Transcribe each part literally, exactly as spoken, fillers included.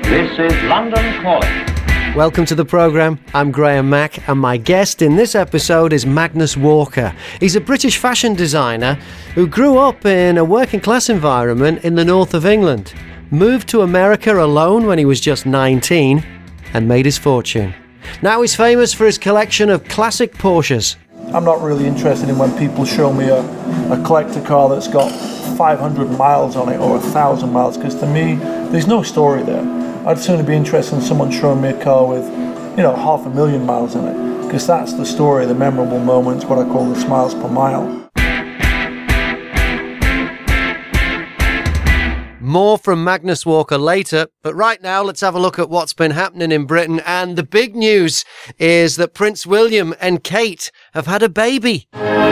This is London Calling. Welcome to the programme. I'm Graham Mack, and my guest in this episode is Magnus Walker. He's a British fashion designer who grew up in a working class environment in the north of England, moved to America alone when he was just nineteen, and made his fortune. Now he's famous for his collection of classic Porsches. I'm not really interested in when people show me a, a collector car that's got five hundred miles on it or one thousand miles, because to me, there's no story there. I'd sooner be interested in someone showing me a car with, you know, half a million miles in it, because that's the story, the memorable moments, what I call the smiles per mile. More from Magnus Walker later, but right now let's have a look at what's been happening in Britain. And the big news is that Prince William and Kate have had a baby.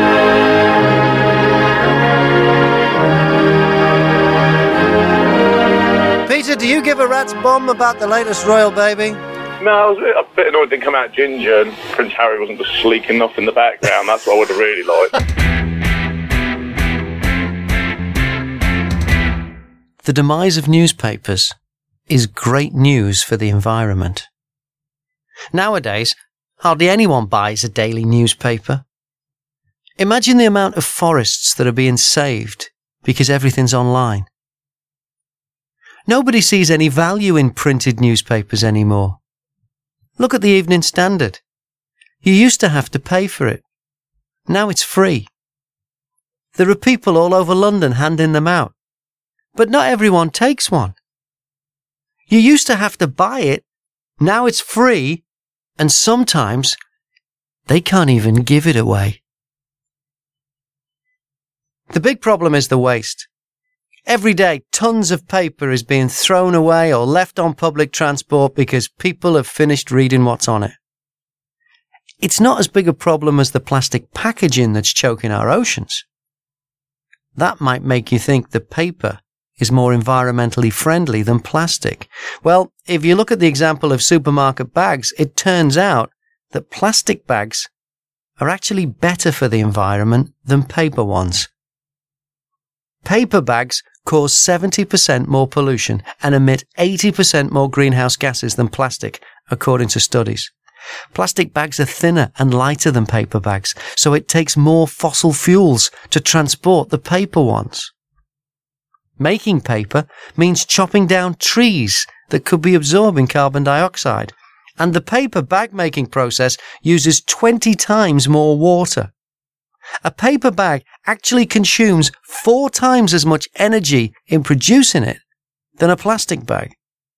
Peter, do you give a rat's bum about the latest royal baby? No, I was a bit annoyed it didn't come out ginger and Prince Harry wasn't just sleek enough in the background. That's what I would have really liked. The demise of newspapers is great news for the environment. Nowadays, hardly anyone buys a daily newspaper. Imagine the amount of forests that are being saved because everything's online. Nobody sees any value in printed newspapers anymore. Look at the Evening Standard. You used to have to pay for it. Now it's free. There are people all over London handing them out. But not everyone takes one. You used to have to buy it. Now it's free. And sometimes they can't even give it away. The big problem is the waste. Every day, tons of paper is being thrown away or left on public transport because people have finished reading what's on it. It's not as big a problem as the plastic packaging that's choking our oceans. That might make you think the paper is more environmentally friendly than plastic. Well, if you look at the example of supermarket bags, it turns out that plastic bags are actually better for the environment than paper ones. Paper bags cause seventy percent more pollution and emit eighty percent more greenhouse gases than plastic, according to studies. Plastic bags are thinner and lighter than paper bags, so it takes more fossil fuels to transport the paper ones. Making paper means chopping down trees that could be absorbing carbon dioxide, and the paper bag making process uses twenty times more water. A paper bag actually consumes four times as much energy in producing it than a plastic bag.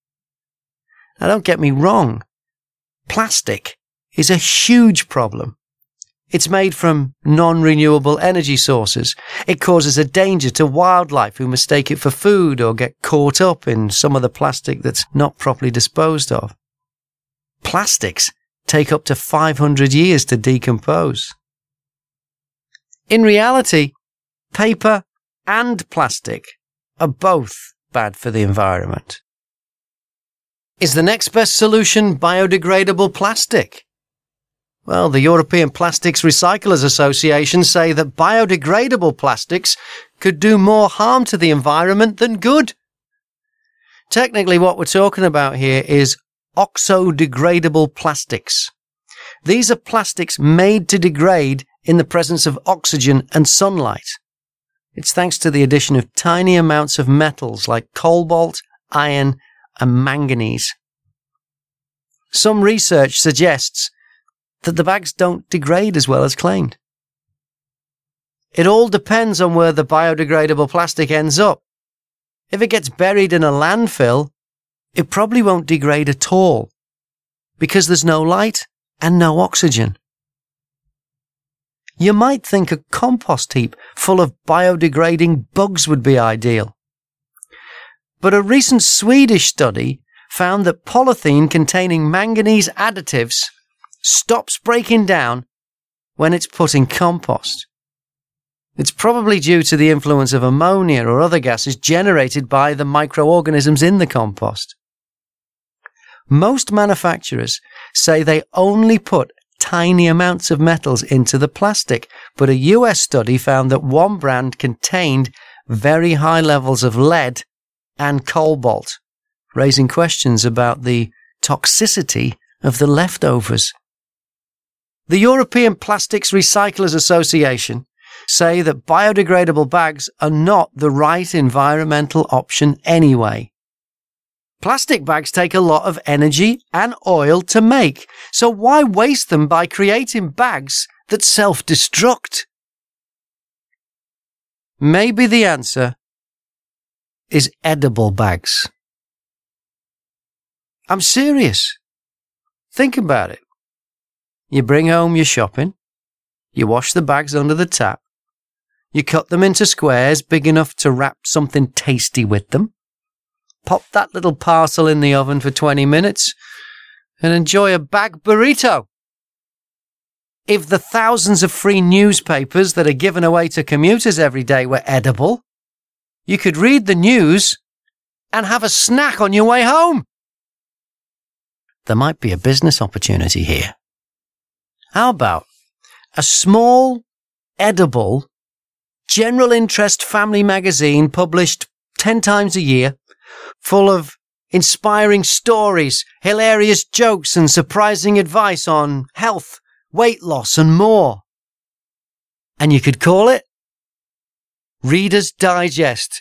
Now, don't get me wrong. Plastic is a huge problem. It's made from non-renewable energy sources. It causes a danger to wildlife who mistake it for food or get caught up in some of the plastic that's not properly disposed of. Plastics take up to five hundred years to decompose. In reality, paper and plastic are both bad for the environment. Is the next best solution biodegradable plastic? Well, the European Plastics Recyclers Association say that biodegradable plastics could do more harm to the environment than good. Technically, what we're talking about here is oxo-degradable plastics. These are plastics made to degrade in the presence of oxygen and sunlight. It's thanks to the addition of tiny amounts of metals like cobalt, iron, and manganese. Some research suggests that the bags don't degrade as well as claimed. It all depends on where the biodegradable plastic ends up. If it gets buried in a landfill, it probably won't degrade at all, because there's no light and no oxygen. You might think a compost heap full of biodegrading bugs would be ideal. But a recent Swedish study found that polythene containing manganese additives stops breaking down when it's put in compost. It's probably due to the influence of ammonia or other gases generated by the microorganisms in the compost. Most manufacturers say they only put tiny amounts of metals into the plastic, but a U S study found that one brand contained very high levels of lead and cobalt, raising questions about the toxicity of the leftovers. The European Plastics Recyclers Association say that biodegradable bags are not the right environmental option anyway. Plastic bags take a lot of energy and oil to make, so why waste them by creating bags that self-destruct? Maybe the answer is edible bags. I'm serious. Think about it. You bring home your shopping, you wash the bags under the tap, you cut them into squares big enough to wrap something tasty with them, pop that little parcel in the oven for twenty minutes, and enjoy a bag burrito. If the thousands of free newspapers that are given away to commuters every day were edible, you could read the news and have a snack on your way home. There might be a business opportunity here. How about a small, edible, general interest family magazine published ten times a year, full of inspiring stories, hilarious jokes and surprising advice on health, weight loss and more. And you could call it Reader's Digest.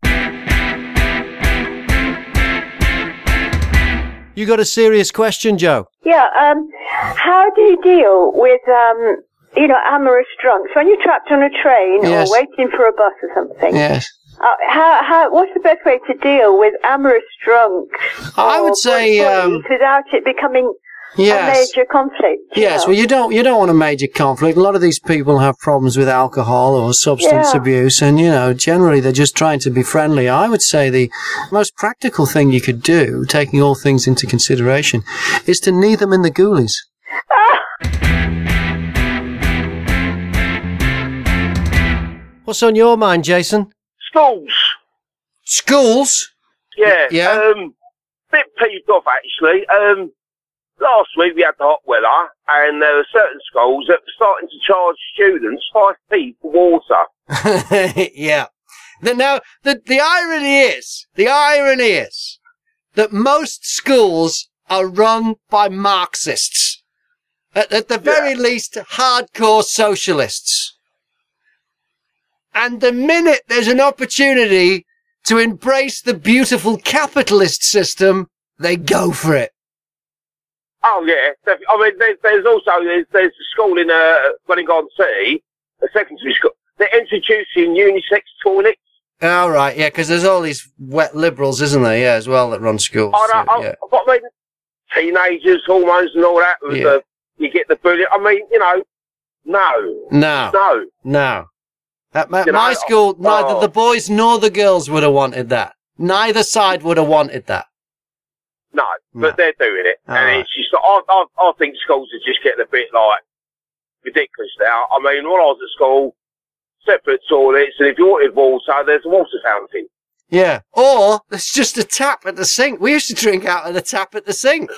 You got a serious question, Joe? Yeah, um, how do you deal with, um, you know, amorous drunks? When you're trapped on a train Yes. or waiting for a bus or something, Yes. uh, how, how, what's the best way to deal with amorous drunks? I would or say, um, bullies without it becoming Yes. a major conflict? you Yes, know? well, you don't you don't want a major conflict. A lot of these people have problems with alcohol or substance Yeah. abuse, and you know, generally they're just trying to be friendly. I would say the most practical thing you could do, taking all things into consideration, is to knee them in the ghoulies. What's on your mind, Jason? Schools. Schools? Yeah. Yeah. Um, bit peeved off, actually. Um, last week we had the hot weather, and there were certain schools that were starting to charge students five p for water. Yeah. The, now, the, the irony is, the irony is that most schools are run by Marxists. At, at the very Yeah. least, hardcore socialists. And the minute there's an opportunity to embrace the beautiful capitalist system, they go for it. Oh, yeah. definitely. I mean, there's, there's also, there's, there's a school in, uh, Wellingham City, a secondary school. They're introducing unisex toilets. All right, yeah, because there's all these wet liberals, isn't there, yeah, as well, that run schools. I don't, so, I, yeah. but I mean, teenagers, hormones and all that, with Yeah. the, you get the bullying. I mean, you know, no. No, No. no. At my, You know, my school, neither oh. the boys nor the girls would have wanted that. Neither side would have wanted that. No, but No. they're doing it. All and right. it's just, I, I, I think schools are just getting a bit, like, ridiculous now. I mean, when I was at school, separate toilets, and if you wanted water, there's a water fountain. Yeah. Or there's just a tap at the sink. We used to drink out of the tap at the sink.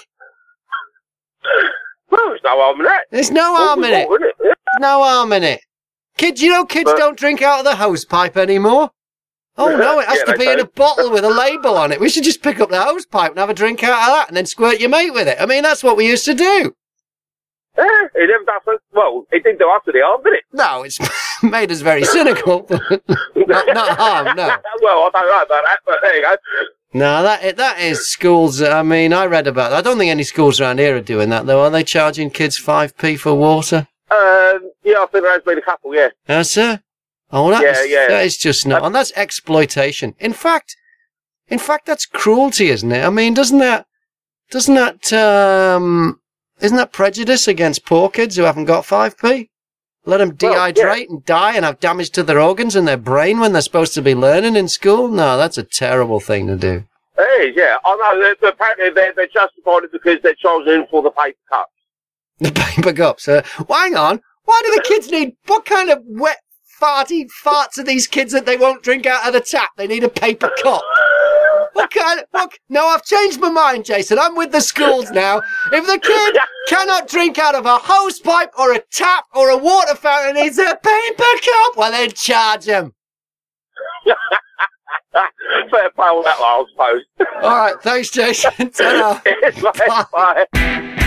Well, there's no harm in that. There's no harm in it. Water, isn't it? Yeah. No harm in it. Kids, you know kids But- don't drink out of the hose pipe anymore. Oh no, it has Yeah, to they be in a do. bottle with a label on it. We should just pick up the hose pipe and have a drink out of that and then squirt your mate with it. I mean, that's what we used to do. Yeah, it never does. it- Well, it didn't do after the harm, did it? No, it's made us very cynical. but not, not harm, no. Well, I don't know about that, but there you go. No, that that is schools. I mean, I read about that. I don't think any schools around here are doing that, though. Are they charging kids five p for water? Um, yeah, I think there has been a couple, yeah. Yes, sir. Oh, that Yeah, is, yeah. that is just not, and that's exploitation. In fact, in fact, that's cruelty, isn't it? I mean, doesn't that, doesn't that, um, isn't that prejudice against poor kids who haven't got five p? Let them Well, dehydrate and die and have damage to their organs and their brain when they're supposed to be learning in school? No, that's a terrible thing to do. It is, yeah. I know, they're, they're, apparently they're, they're justified it because they're charging for the paper cups. The paper cups. Uh, well, hang on. Why do the kids need, what kind of wet, farty farts are these kids that they won't drink out of the tap? They need a paper cup. What kind of, what, no, I've changed my mind, Jason. I'm with the schools now. If the kid cannot drink out of a hose pipe or a tap or a water fountain, needs a paper cup, well then charge him. Fair play on that last post. All right, thanks, Jason. Ta-ra. Cheers, mate. Bye. Bye.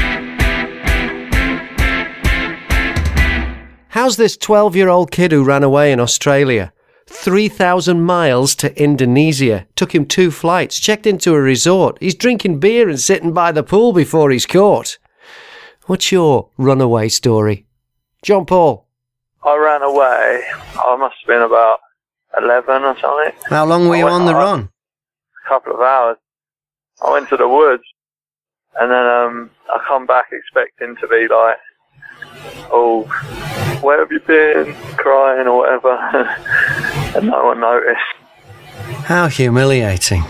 How's this twelve-year-old kid who ran away in Australia? three thousand miles to Indonesia. Took him two flights. Checked into a resort. He's drinking beer and sitting by the pool before he's caught. What's your runaway story? John Paul. I ran away. I must have been about eleven or something. How long were you on the run? A couple of hours. I went to the woods, and then um, I come back expecting to be like, oh, where have you been? Crying or whatever. And no one noticed. How humiliating.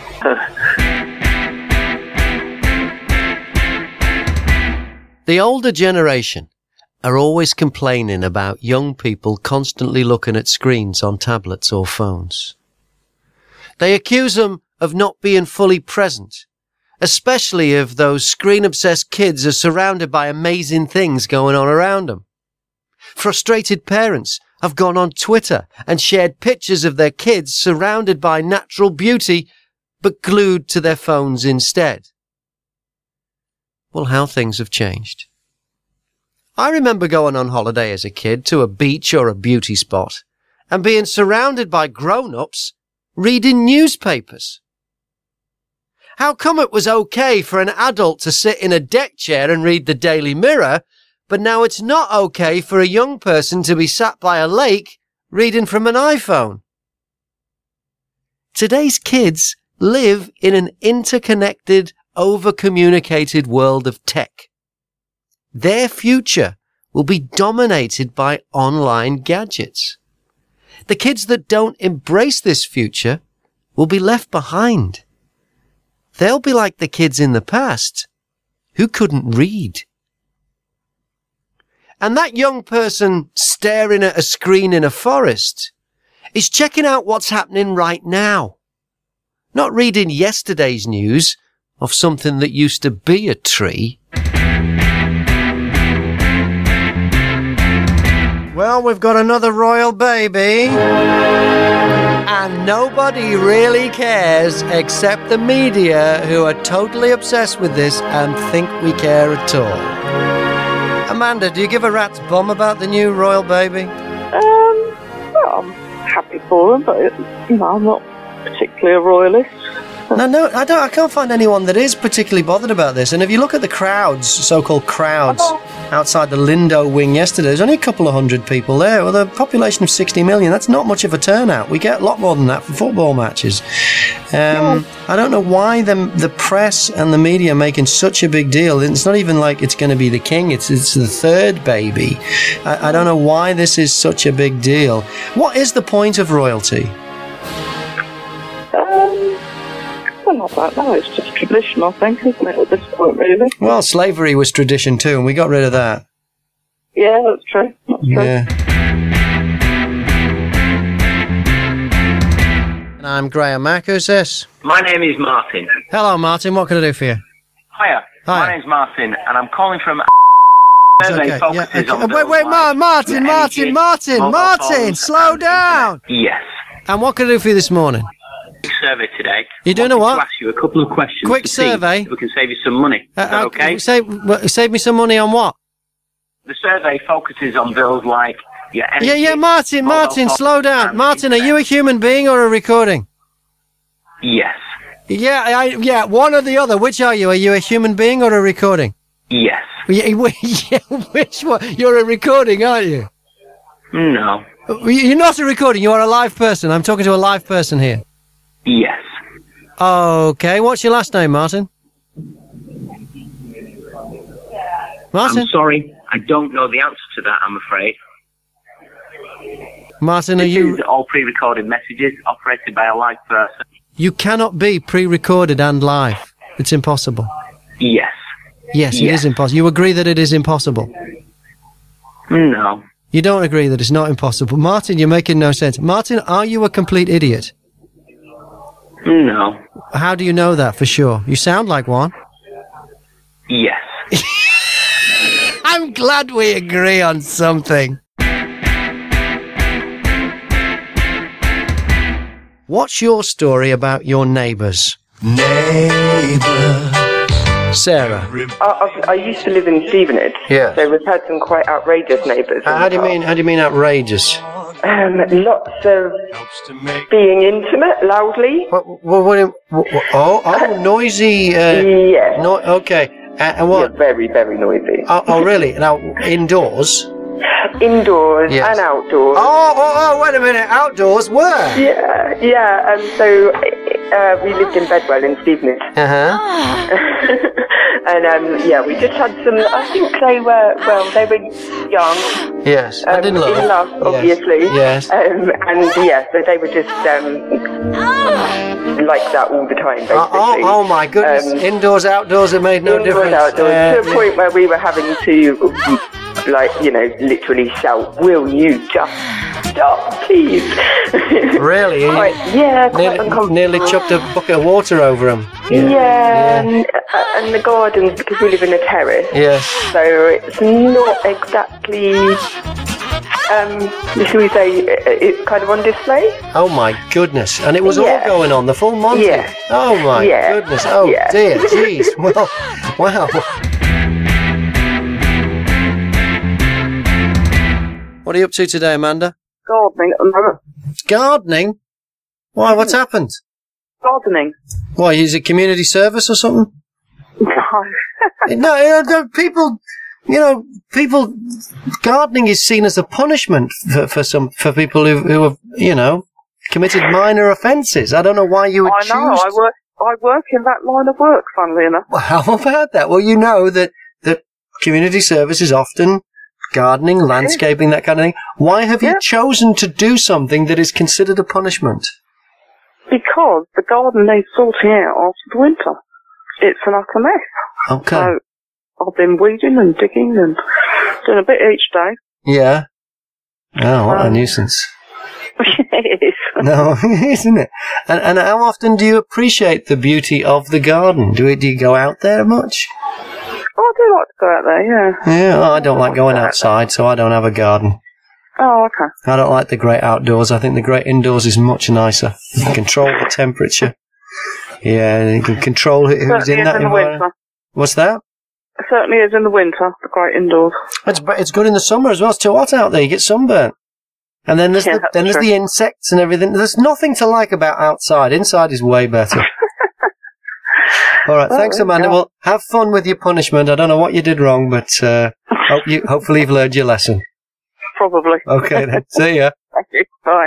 The older generation are always complaining about young people constantly looking at screens on tablets or phones. They accuse them of not being fully present, especially if those screen-obsessed kids are surrounded by amazing things going on around them. Frustrated parents have gone on Twitter and shared pictures of their kids surrounded by natural beauty, but glued to their phones instead. Well, how things have changed. I remember going on holiday as a kid to a beach or a beauty spot and being surrounded by grown-ups reading newspapers. How come it was okay for an adult to sit in a deck chair and read the Daily Mirror, but now it's not okay for a young person to be sat by a lake reading from an iPhone? Today's kids live in an interconnected, over-communicated world of tech. Their future will be dominated by online gadgets. The kids that don't embrace this future will be left behind. They'll be like the kids in the past who couldn't read. And that young person staring at a screen in a forest is checking out what's happening right now, not reading yesterday's news of something that used to be a tree. Well, we've got another royal baby, and nobody really cares except the media, who are totally obsessed with this and think we care at all. Amanda, do you give a rat's bum about the new royal baby? Um, well, I'm happy for them, but, you know, I'm not particularly a royalist. No, no, I don't. I can't find anyone that is particularly bothered about this. And if you look at the crowds, so-called crowds, outside the Lindo wing yesterday, there's only a couple of hundred people there. With a population of sixty million, that's not much of a turnout. We get a lot more than that for football matches. Um, I don't know why the the press and the media are making such a big deal. It's not even like it's going to be the king. It's it's the third baby. I, I don't know why this is such a big deal. What is the point of royalty? Um... Well, I don't know. It's just tradition, I think, isn't it, at this point, really? Well, slavery was tradition too, and we got rid of that. Yeah, that's true. That's yeah. true. And I'm Graham Mack. Who's this? My name is Martin. Hello, Martin. What can I do for you? Hiya. Hi. My name's Martin, and I'm calling from... Survey okay. focuses yeah, okay. on Wait, wait, Ma- Martin, Martin, Martin, Martin, Martin, slow down. Yes. And what can I do for you this morning? Survey today. You're doing a what? To ask you a couple of questions. Quick to survey. See if we can save you some money. Uh, Is that uh, okay? Save, save me some money on what? The survey focuses on bills like your energy. Yeah, yeah, Martin, Martin, slow down. Martin, are you a human being or a recording? Yes. Yeah, I, yeah, one or the other. Which are you? Are you a human being or a recording? Yes. Yeah, yeah, which one? You're a recording, aren't you? No. You're not a recording. You are a live person. I'm talking to a live person here. Yes. Okay, what's your last name, Martin? Martin? I'm sorry, I don't know the answer to that, I'm afraid. Martin, are this you... Is all pre-recorded messages operated by a live person. You cannot be pre-recorded and live. It's impossible. Yes. Yes, it yes. is impossible. You agree that it is impossible? No. You don't agree that it's not impossible. Martin, you're making no sense. Martin, are you a complete idiot? No. How do you know that for sure? You sound like one. Yes. I'm glad we agree on something. What's your story about your neighbours? Neighbour. Sarah. I, I, I used to live in Stevenage. Yeah. So we've had some quite outrageous neighbours. How do you mean? How do you mean outrageous? Um, lots of being intimate, loudly. What? What? what, what oh, oh, noisy. Uh, yeah. No, okay. Uh, and what? Yeah, very, very noisy. Oh, oh, really? Now, indoors? Indoors Yes. and outdoors. Oh, oh, oh, wait a minute. Outdoors? Where? Yeah, yeah. And so uh, we lived in Bedwell in Stevenage. Uh-huh. And um, yeah, we just had some. I think they were well, they were young. Yes, um, and in love. In love, Yes. obviously. Yes. Um, and yeah, so they were just um, like that all the time, basically. Oh, oh, oh my goodness! Um, indoors, outdoors, it made no indoors, difference. outdoors, Uh, to a point where we were having to, like, you know, literally shout, "Will you just stop, please?" Really? Quite, yeah, quite nearly, uncomfortable. nearly chucked a bucket of water over them. Yeah, Yeah. And, uh, and the gardens, because we live in a terrace. Yes. So it's not exactly, um, should we say, it's kind of on display. Oh my goodness! And it was Yeah. all going on the full Monty. Yeah. Oh my Yeah. goodness! Oh Yeah. dear, jeez. Well, wow. What are you up to today, Amanda? Gardening at the moment. Gardening? Why? What's happened? Gardening. Why? Is it community service or something? No. No, uh, no, people, you know, people, gardening is seen as a punishment for, for some, for people who, who have, you know, committed minor offences. I don't know why you would I choose. know, I work, I work in that line of work, funnily enough. Well, how about that? Well, you know that, that community service is often gardening, landscaping, that kind of thing. Why have Yeah. you chosen to do something that is considered a punishment? Because the garden needs sorting out after the winter. It's an utter mess. Okay. So I've been weeding and digging and doing a bit each day. Yeah. Oh, what a Um, nuisance. It is. No, isn't it? And, and how often do you appreciate the beauty of the garden? Do, it, do you go out there much? Oh, I do like to go out there, yeah. Yeah, well, I don't like going outside, so I don't have a garden. Oh, okay. I don't like the great outdoors. I think the great indoors is much nicer. You can control the temperature. Yeah, you can control who- who's Certainly in is that in the environment. winter. What's that? It certainly is in the winter, the great indoors. It's but it's good in the summer as well. It's too hot out there. You get sunburnt. And then there's Yeah, the, that's then there's true. the insects and everything. There's nothing to like about outside. Inside is way better. All right, Oh, thanks, there you Amanda. go. Well, have fun with your punishment. I don't know what you did wrong, but uh, hope you hopefully you've learned your lesson. Probably. Okay, then. See ya. Thank you. Bye.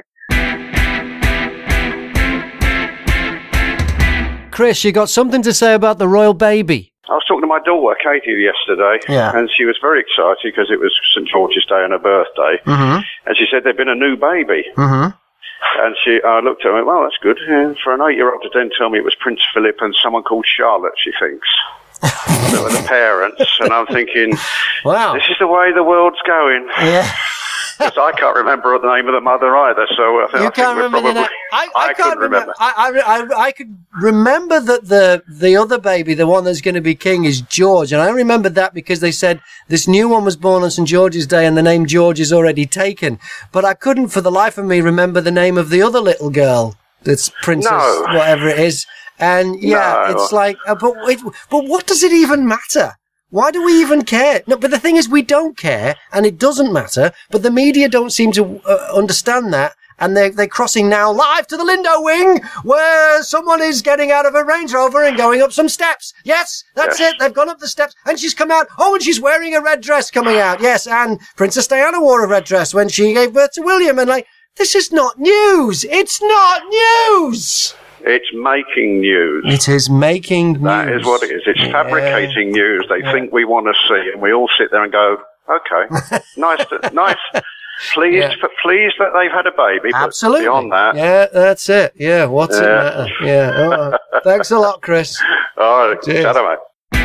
Chris, you got something to say about the royal baby? I was talking to my daughter, Katie, yesterday, Yeah. and she was very excited because it was St George's Day and her birthday, Mm-hmm. and she said there'd been a new baby. Mm-hmm. And she, I looked at her and went, well, that's good. And for an eight-year-old to then tell me it was Prince Philip and someone called Charlotte, she thinks. That were the parents, and I'm thinking, Wow. this is the way the world's going. Yeah. Because I can't remember the name of the mother either, so I think, You I think can't we're remember probably... the name. I, I, I can't couldn't remember. I, I, I, I could remember that the the other baby, the one that's going to be king, is George, and I remembered that because they said this new one was born on St George's Day, and the name George is already taken. But I couldn't, for the life of me, remember the name of the other little girl. That's Princess, No. whatever it is. And yeah, No. it's like, uh, but wait, but what does it even matter? Why do we even care? No, but the thing is, we don't care, and it doesn't matter. But the media don't seem to uh, understand that, and they're they're crossing now live to the Lindo wing, where someone is getting out of a Range Rover and going up some steps. Yes, that's Yes. it. They've gone up the steps, and she's come out. Oh, and she's wearing a red dress coming out. Yes, and Princess Diana wore a red dress when she gave birth to William. And like, this is not news. It's not news. It's making news. It is making news. That is what it is. It's Yeah. fabricating news they think we want to see, and we all sit there and go, okay, nice, to, nice, pleased, Yeah. for, pleased that they've had a baby, but Absolutely. beyond that, Yeah, that's it. Yeah, what's it Yeah. matter? Yeah. All right. Thanks a lot, Chris. all right, Cheers. shut up, mate.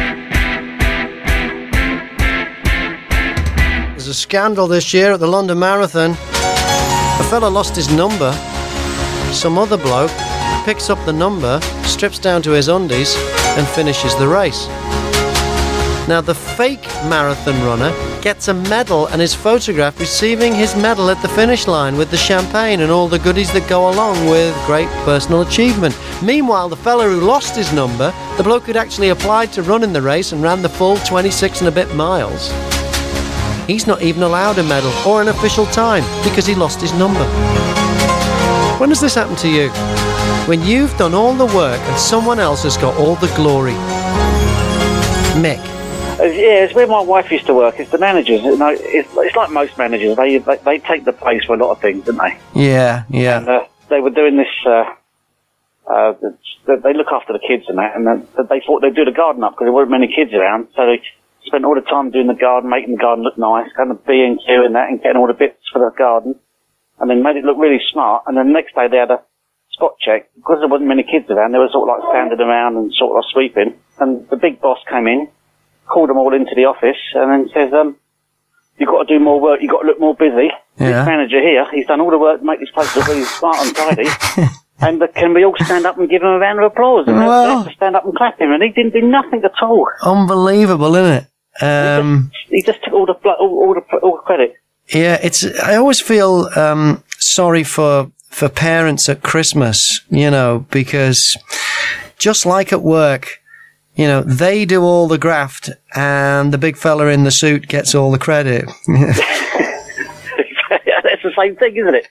There's a scandal this year at the London Marathon. A fella lost his number. Some other bloke picks up the number, strips down to his undies, and finishes the race. Now, the fake marathon runner gets a medal and is photographed receiving his medal at the finish line with the champagne and all the goodies that go along with great personal achievement. Meanwhile, the fella who lost his number, the bloke who'd actually applied to run in the race and ran the full twenty-six and a bit miles, he's not even allowed a medal or an official time because he lost his number. When does this happen to you? When you've done all the work and someone else has got all the glory. Mick. Uh, yeah, it's where my wife used to work. It's the managers. You know, it's, it's like most managers. They, they they take the place for a lot of things, don't they? Yeah, yeah. And uh, they were doing this. Uh, uh, they look after the kids and that, and uh, they thought they'd do the garden up because there weren't many kids around. So they spent all the time doing the garden, making the garden look nice, kind of B and Q and that, and getting all the bits for the garden, and then made it look really smart. And then the next day they had a spot check because there wasn't many kids around. They were sort of like standing around and sort of sweeping. And the big boss came in, called them all into the office, and then says, um, you've got to do more work, you've got to look more busy. Yeah. This manager here, he's done all the work to make this place look really smart and tidy. And uh, can we all stand up and give him a round of applause? And Well- they had to stand up and clap him, and he didn't do nothing at all. Unbelievable, isn't it? Um, He just took all the, bl- all, all the, all the credit. yeah, it's. I always feel um, sorry for for parents at Christmas, you know, because just like at work, you know, they do all the graft and the big fella in the suit gets all the credit. That's the same thing, isn't it?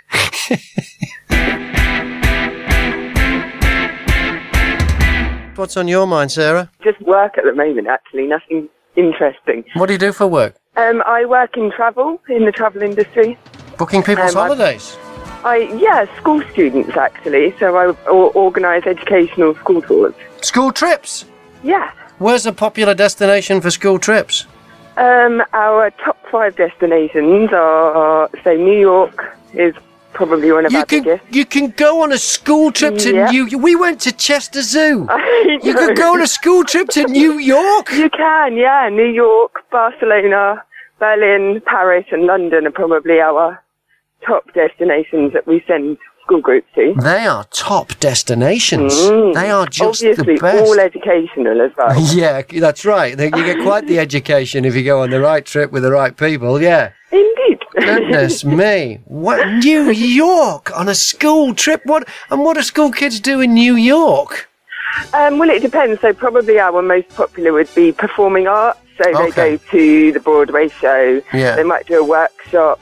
What's on your mind, Sarah? Just work at the moment, actually, nothing interesting. What do you do for work? Um, I work in travel, in the travel industry. Booking people's Um, I- holidays? I yeah, school students actually. So I o- organise educational school tours. School trips? Yeah. Where's a popular destination for school trips? Um, our top five destinations are, say, New York is probably one of You our can biggest. you can go on a school trip to Yeah. New. We went to Chester Zoo. I You know. could go on a school trip to New York. You can, yeah. New York, Barcelona, Berlin, Paris, and London are probably our top destinations that we send school groups to. They are top destinations. Mm. They are just Obviously, the best. all educational as well. Yeah, that's right. They- You get quite the education if you go on the right trip with the right people. Yeah. Indeed. Goodness me! What New York on a school trip? What and what do school kids do in New York? Um, well, it depends. So probably our most popular would be performing arts. So they Okay. go to the Broadway show. Yeah. They might do a workshop.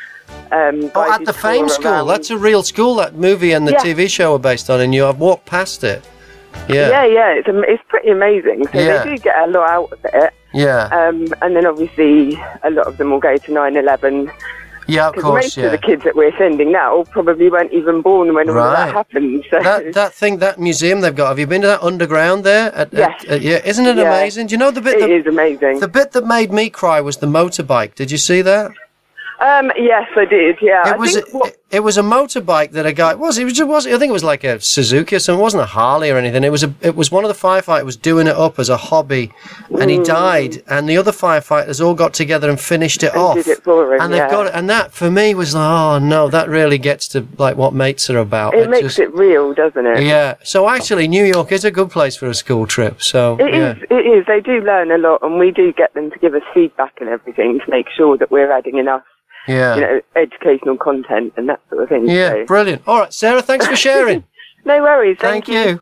Um, Oh, guide at the you Fame tour School. around. That's a real school. That movie and the Yeah. T V show are based on. And you, I've walked past it. Yeah. Yeah, yeah. It's am- it's pretty amazing. So Yeah. they do get a lot out of it. Yeah. Um, and then obviously a lot of them will go to nine eleven. Yeah, of Because course. most Yeah. of the kids that we're sending now probably weren't even born when all of Right. that happened. So That that thing, that museum they've got. Have you been to that underground there? At, Yes. at- at- yeah. Isn't it Yeah. amazing? Do you know the bit? It that, is amazing. The bit that made me cry was the motorbike. Did you see that? Um, yes, I did. Yeah, It I was think what, it, it was a motorbike that a guy was it was it was I think it was like a Suzuki or something. It wasn't a Harley or anything. It was a it was one of the firefighters was doing it up as a hobby, and he Mm. died. And the other firefighters all got together and finished it And off. did it for him, and they've yeah. got it. And that for me was like, oh no, that really gets to like what mates are about. it makes just- it real, doesn't it? Yeah. So actually, New York is a good place for a school trip. So It yeah. is. It is. They do learn a lot, and we do get them to give us feedback and everything to make sure that we're adding enough, Yeah. you know, educational content and that sort of thing. Yeah. So. Brilliant. All right, Sarah. Thanks for sharing. No worries. Thank Thank, you.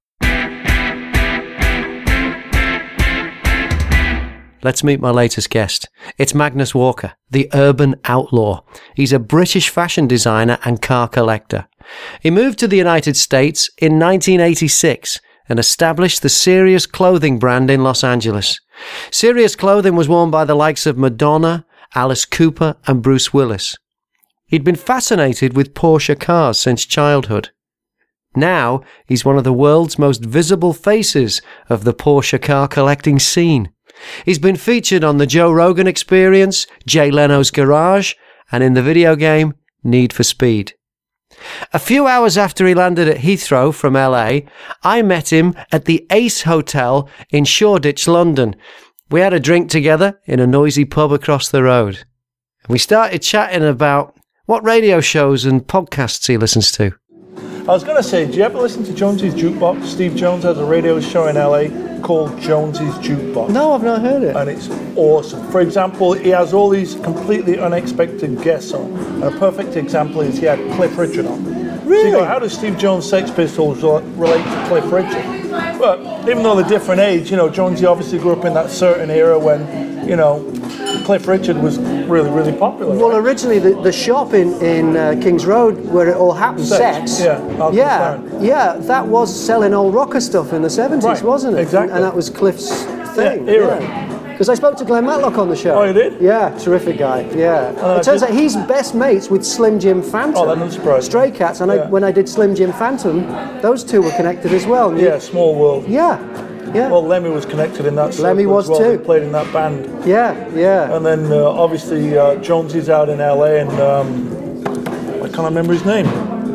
Let's meet my latest guest. It's Magnus Walker, the urban outlaw. He's a British fashion designer and car collector. He moved to the United States in nineteen eighty-six and established the Sirius clothing brand in Los Angeles. Sirius clothing was worn by the likes of Madonna, Alice Cooper and Bruce Willis. He'd been fascinated with Porsche cars since childhood. Now, he's one of the world's most visible faces of the Porsche car collecting scene. He's been featured on the Joe Rogan Experience, Jay Leno's Garage, and in the video game Need for Speed. A few hours after he landed at Heathrow from L A, I met him at the Ace Hotel in Shoreditch, London. We had a drink together in a noisy pub across the road. And we started chatting about what radio shows and podcasts he listens to. I was going to say, do you ever listen to Jonesy's Jukebox? Steve Jones has a radio show in L A called Jonesy's Jukebox. No, I've not heard it. And it's awesome. For example, he has all these completely unexpected guests on. And a perfect example is he had Cliff Richard on. Really? So you go, how does Steve Jones' Sex Pistols relate to Cliff Richard? But even though they're different age, you know, Jonesy obviously grew up in that certain era when, you know, Cliff Richard was really, really popular. Well, right? originally the, the shop in, in uh, King's Road where it all happened, Sex, Sex, yeah, Alton yeah, McLaren. yeah, that was selling old rocker stuff in the seventies, Right, wasn't it? exactly. And that was Cliff's thing. Yeah, era. Because I spoke to Glenn Matlock on the show. Oh, you did? Yeah, terrific guy. Yeah. Uh, it turns did- out he's best mates with Slim Jim Phantom. Oh, that doesn't surprise me. Stray Cats. And I, Yeah. when I did Slim Jim Phantom, those two were connected as well. And you- Yeah, Small World. Yeah. Yeah. Well, Lemmy was connected in that circle Lemmy was as well. too. He played in that band. Yeah, yeah. And then uh, obviously uh, Jonesy's out in L A and um, I can't remember his name.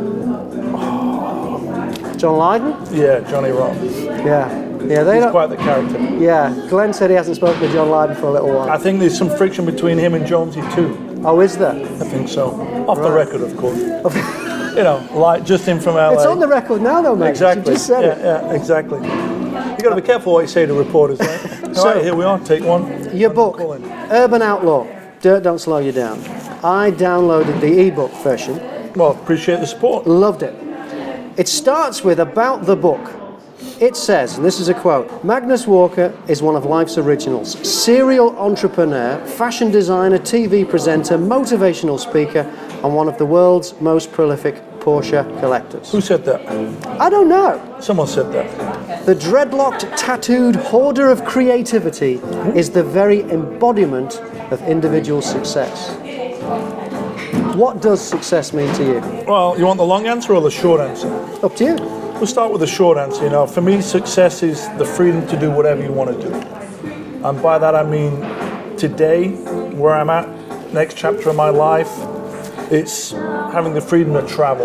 John Lydon? Yeah, Johnny Rock. Yeah. Yeah, they He's don't. quite the character. Yeah, Glenn said he hasn't spoken to John Lydon for a little while. I think there's some friction between him and Jonesy too. Oh, is there? I think so. Off the Right. record, of course. You know, like just in from L A. It's on the record now, though, mate. Exactly. You just said yeah, it. yeah, exactly. You got to be careful what you say to reporters, right? So- All right, here we are. Take one. Your book, Urban Outlaw, Dirt Don't Slow You Down. I downloaded the ebook version. Well, appreciate the support. Loved it. It starts with about the book. It says, and this is a quote, Magnus Walker is one of life's originals. Serial entrepreneur, fashion designer, T V presenter, motivational speaker, and one of the world's most prolific Porsche collectors. Who said that? I don't know. Someone said that. The dreadlocked, tattooed hoarder of creativity is the very embodiment of individual success. What does success mean to you? Well, you want the long answer or the short answer? Up to you. We'll start with the short answer. You know, for me, success is the freedom to do whatever you want to do. And by that I mean today, where I'm at, next chapter of my life, it's having the freedom to travel,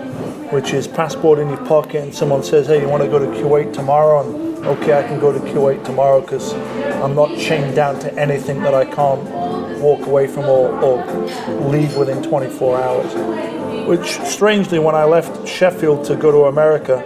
which is passport in your pocket and someone says, hey, you want to go to Kuwait tomorrow? And okay, I can go to Kuwait tomorrow because I'm not chained down to anything that I can't walk away from or, or leave within twenty-four hours. Which, strangely, when I left Sheffield to go to America,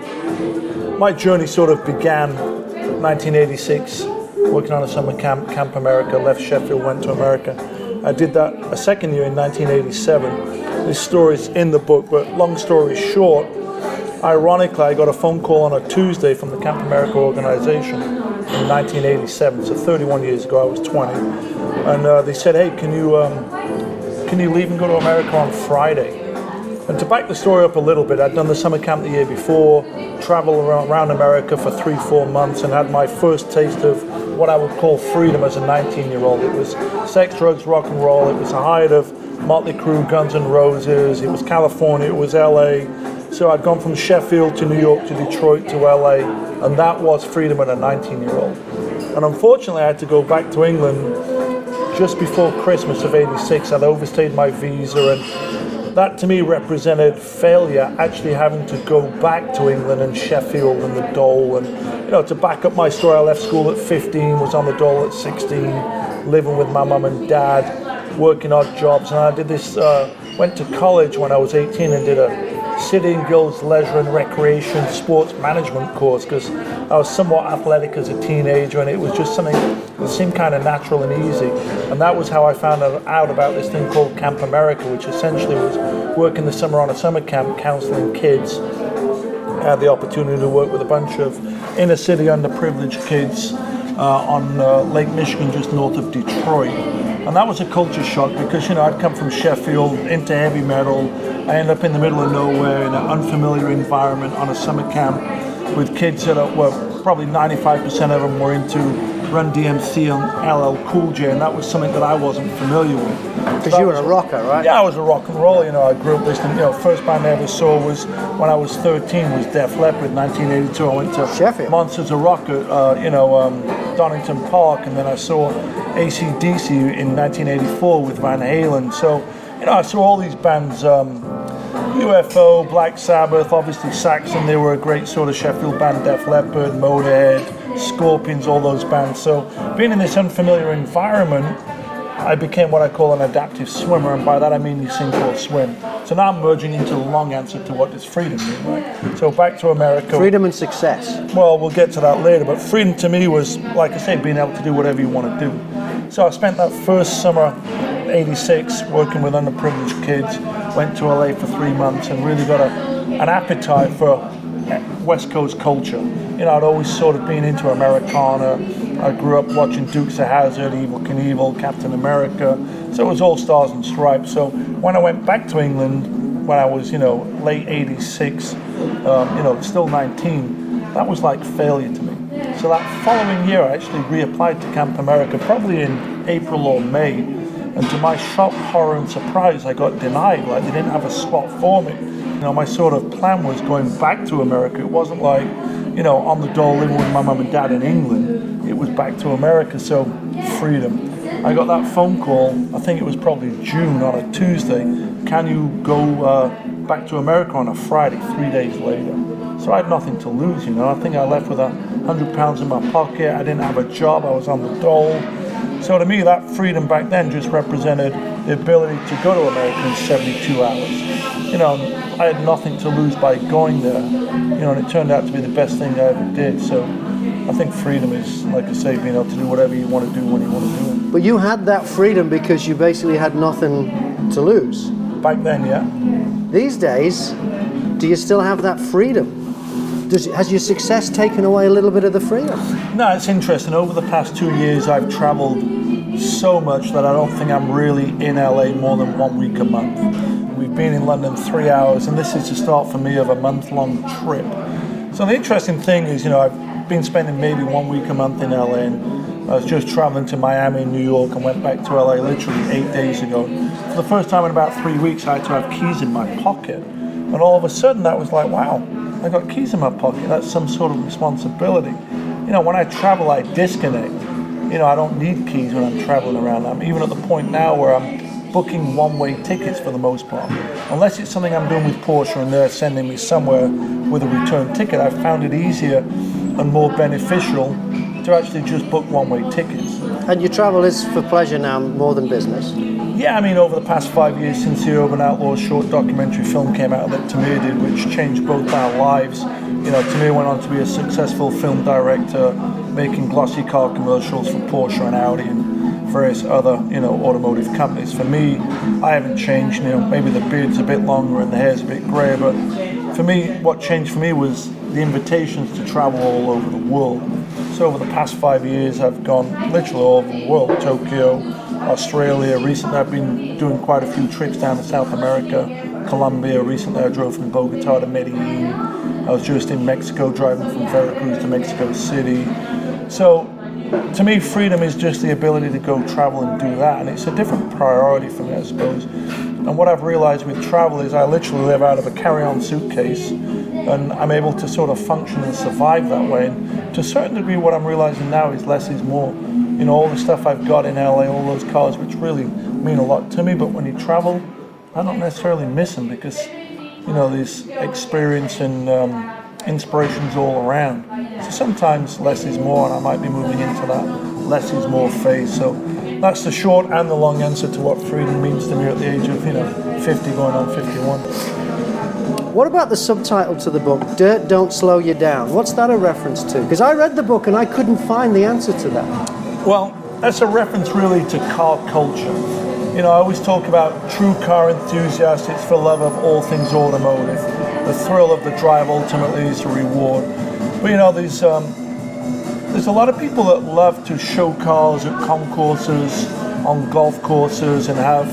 my journey sort of began nineteen eighty-six, working on a summer camp, Camp America, left Sheffield, went to America. I did that a second year in nineteen eighty-seven. This story's in the book, but long story short, ironically, I got a phone call on a Tuesday from the Camp America organization in nineteen eighty-seven, so thirty-one years ago, I was twenty. And uh, they said, hey, can you, um, can you leave and go to America on Friday? And to back the story up a little bit, I'd done the summer camp the year before, traveled around, around America for three, four months and had my first taste of what I would call freedom as a nineteen-year-old. It was sex, drugs, rock and roll. It was a height of Motley Crue, Guns N' Roses. It was California. It was L A. So I'd gone from Sheffield to New York to Detroit to L A, and that was freedom as a nineteen-year-old. And unfortunately, I had to go back to England just before Christmas of eighty-six. I'd overstayed my visa, and that to me represented failure, actually having to go back to England and Sheffield and the dole. And, you know, to back up my story, I left school at fifteen, was on the dole at sixteen, living with my mum and dad, working odd jobs. And I did this, uh, went to college when I was eighteen and did a City and Guilds Leisure and Recreation Sports Management course because I was somewhat athletic as a teenager, and it was just something that seemed kind of natural and easy. And that was how I found out about this thing called Camp America, which essentially was working the summer on a summer camp counseling kids. I had the opportunity to work with a bunch of inner city underprivileged kids uh, on uh, Lake Michigan just north of Detroit. And that was a culture shock because, you know, I'd come from Sheffield into heavy metal. I ended up in the middle of nowhere in an unfamiliar environment on a summer camp with kids that are, well, probably ninety-five percent of them were into Run D M C and L L Cool J, and that was something that I wasn't familiar with. Because you were a rocker, right? Yeah, I was a rock and roll. You know, I grew up listening. You know, first band I ever saw was when I was thirteen. Was Def Leppard. nineteen eighty-two. I went to Sheffield. Monsters of Rock at uh, you know um, Donington Park, and then I saw A C D C in nineteen eighty-four with Van Halen. So, you know, I saw all these bands. Um, U F O, Black Sabbath, obviously Saxon, they were a great sort of Sheffield band, Def Leppard, Motorhead, Scorpions, all those bands. So being in this unfamiliar environment, I became what I call an adaptive swimmer, and by that I mean you sink or swim. So now I'm merging into the long answer to what does freedom mean, right? So back to America. Freedom and success. Well, we'll get to that later, but freedom to me was, like I say, being able to do whatever you want to do. So I spent that first summer, eighty-six, working with underprivileged kids, went to L A for three months and really got a, an appetite for West Coast culture. You know, I'd always sort of been into Americana. I grew up watching Dukes of Hazzard, Evel Knievel, Captain America. So it was all stars and stripes. So when I went back to England, when I was, you know, late eighty-six, um, you know, still nineteen, that was like failure to me. So that following year, I actually reapplied to Camp America, probably in April or May. And to my shock, horror, and surprise, I got denied. Like, they didn't have a spot for me. You know, my sort of plan was going back to America. It wasn't like, you know, on the dole living with my mum and dad in England. It was back to America, so freedom. I got that phone call, I think it was probably June on a Tuesday. Can you go uh, back to America on a Friday, three days later? So I had nothing to lose, you know. I think I left with a hundred pounds in my pocket. I didn't have a job, I was on the dole. So to me, that freedom back then just represented the ability to go to America in seventy-two hours. You know, I had nothing to lose by going there, you know, and it turned out to be the best thing I ever did. So I think freedom is, like I say, being able to do whatever you want to do when you want to do it. But you had that freedom because you basically had nothing to lose. Back then, yeah. These days, do you still have that freedom? Does, has your success taken away a little bit of the freedom? No, it's interesting. Over the past two years, I've traveled so much that I don't think I'm really in L A more than one week a month. We've been in London three hours, and this is the start for me of a month-long trip. So the interesting thing is, you know, I've been spending maybe one week a month in L A, and I was just traveling to Miami and New York and went back to L A literally eight days ago. For the first time in about three weeks, I had to have keys in my pocket. And all of a sudden, that was like, wow, I got keys in my pocket. That's some sort of responsibility. You know, when I travel, I disconnect. You know, I don't need keys when I'm traveling around. I'm even at the point now where I'm booking one-way tickets for the most part. Unless it's something I'm doing with Porsche and they're sending me somewhere with a return ticket, I've found it easier and more beneficial to actually just book one-way tickets. And your travel is for pleasure now more than business? Yeah, I mean, over the past five years since the Urban Outlaws short documentary film came out that Tamir did, which changed both our lives. You know, Tamir went on to be a successful film director, making glossy car commercials for Porsche and Audi and various other, you know, automotive companies. For me, I haven't changed. You know, maybe the beard's a bit longer and the hair's a bit grey, but for me, what changed for me was the invitations to travel all over the world. So over the past five years, I've gone literally all over the world. Tokyo, Australia. Recently, I've been doing quite a few trips down to South America, Colombia. Recently, I drove from Bogota to Medellin. I was just in Mexico, driving from Veracruz to Mexico City. So, to me, freedom is just the ability to go travel and do that, and it's a different priority for me, I suppose. And what I've realized with travel is I literally live out of a carry-on suitcase, and I'm able to sort of function and survive that way. And to a certain degree, what I'm realizing now is less is more. You know, all the stuff I've got in L A, all those cars, which really mean a lot to me, but when you travel, I don't necessarily miss them because, you know, there's experience and um, inspirations all around. So sometimes less is more, and I might be moving into that less is more phase. So that's the short and the long answer to what freedom means to me at the age of, you know, fifty going on fifty-one. What about the subtitle to the book, Dirt Don't Slow You Down? What's that a reference to? Because I read the book and I couldn't find the answer to that. Well, that's a reference really to car culture. You know, I always talk about true car enthusiasts, it's for love of all things automotive. The thrill of the drive ultimately is the reward. But you know, there's um, there's a lot of people that love to show cars at concourses, on golf courses, and have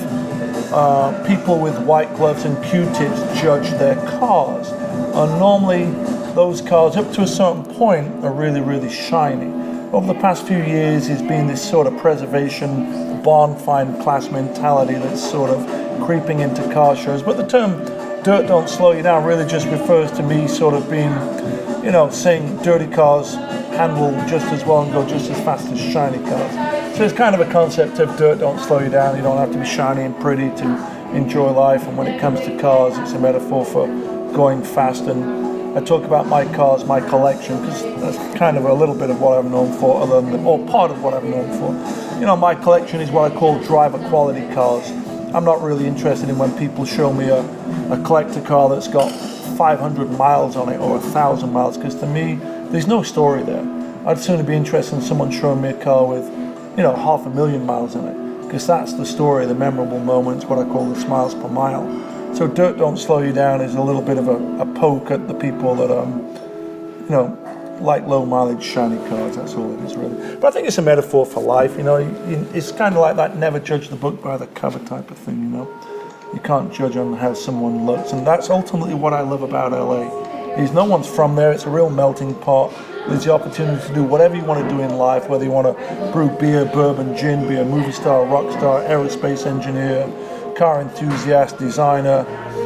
uh, people with white gloves and Q-tips judge their cars. And normally, those cars, up to a certain point, are really, really shiny. Over the past few years, there's been this sort of preservation, barn find class mentality that's sort of creeping into car shows. But the term dirt don't slow you down really just refers to me sort of being, you know, saying dirty cars handle just as well and go just as fast as shiny cars. So it's kind of a concept of dirt don't slow you down. You don't have to be shiny and pretty to enjoy life. And when it comes to cars, it's a metaphor for going fast and I talk about my cars, my collection, because that's kind of a little bit of what I'm known for, other than, the, or part of what I'm known for. You know, my collection is what I call driver quality cars. I'm not really interested in when people show me a, a collector car that's got five hundred miles on it or one thousand miles, because to me, there's no story there. I'd sooner be interested in someone showing me a car with, you know, half a million miles on it, because that's the story, the memorable moments, what I call the smiles per mile. So Dirt Don't Slow You Down is a little bit of a, a poke at the people that, um, you know, like low mileage shiny cars. That's all it is really. But I think it's a metaphor for life, you know. You, you, it's kind of like that never judge the book by the cover type of thing, you know. You can't judge on how someone looks, and that's ultimately what I love about L A. Is no one's from there. It's a real melting pot. There's the opportunity to do whatever you want to do in life, whether you want to brew beer, bourbon, gin, be a movie star, rock star, aerospace engineer, car enthusiast, designer.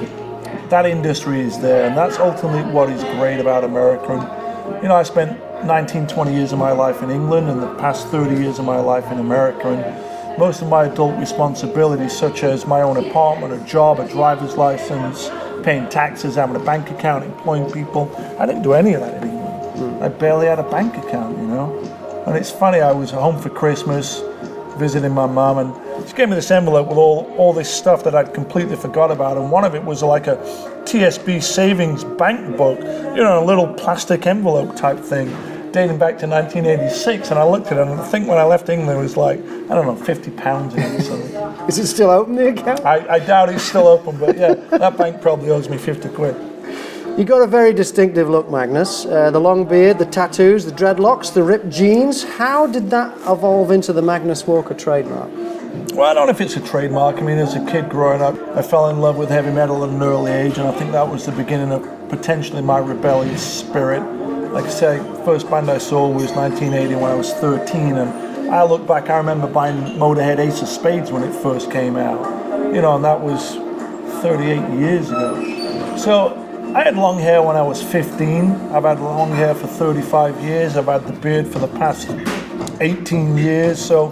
That industry is there, and that's ultimately what is great about America. And, you know, I spent nineteen, twenty years of my life in England and the past thirty years of my life in America, and most of my adult responsibilities, such as my own apartment, a job, a driver's license, paying taxes, having a bank account, employing people, I didn't do any of that in England. Mm. I barely had a bank account, you know. And it's funny, I was home for Christmas, visiting my mum, and she gave me this envelope with all, all this stuff that I'd completely forgot about, and one of it was like a T S B savings bank book, you know, a little plastic envelope type thing, dating back to nineteen eighty-six, and I looked at it, and I think when I left England it was like, I don't know, fifty pounds in it or something. Is it still open, the account? I, I doubt it's still open, but yeah, that bank probably owes me fifty quid. You got a very distinctive look, Magnus. Uh, the long beard, the tattoos, the dreadlocks, the ripped jeans. How did that evolve into the Magnus Walker trademark? Well, I don't know if it's a trademark. I mean, as a kid growing up, I fell in love with heavy metal at an early age, and I think that was the beginning of potentially my rebellious spirit. Like I say, the first band I saw was nineteen eighty when I was thirteen, and I look back, I remember buying Motorhead Ace of Spades when it first came out, you know, and that was thirty-eight years ago. So I had long hair when I was fifteen. I've had long hair for thirty-five years. I've had the beard for the past eighteen years. So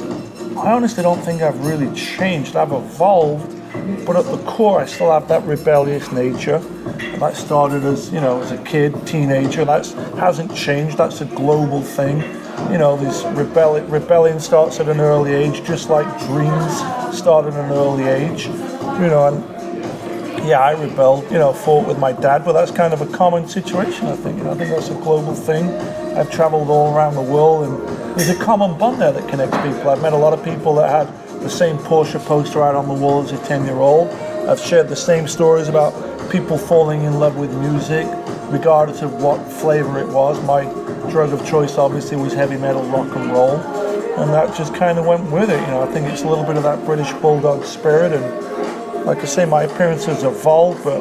I honestly don't think I've really changed. I've evolved, but at the core I still have that rebellious nature. That started as, you know, as a kid, teenager. That hasn't changed. That's a global thing. You know, this rebellion, rebellion starts at an early age, just like dreams start at an early age. You know, and yeah, I rebelled, you know, fought with my dad, but that's kind of a common situation, I think. You know, I think that's a global thing. I've traveled all around the world, and there's a common bond there that connects people. I've met a lot of people that had the same Porsche poster out on the wall as a ten-year-old. I've shared the same stories about people falling in love with music, regardless of what flavor it was. My drug of choice, obviously, was heavy metal, rock and roll, and that just kind of went with it. You know, I think it's a little bit of that British bulldog spirit, and like I say, my appearance has evolved, but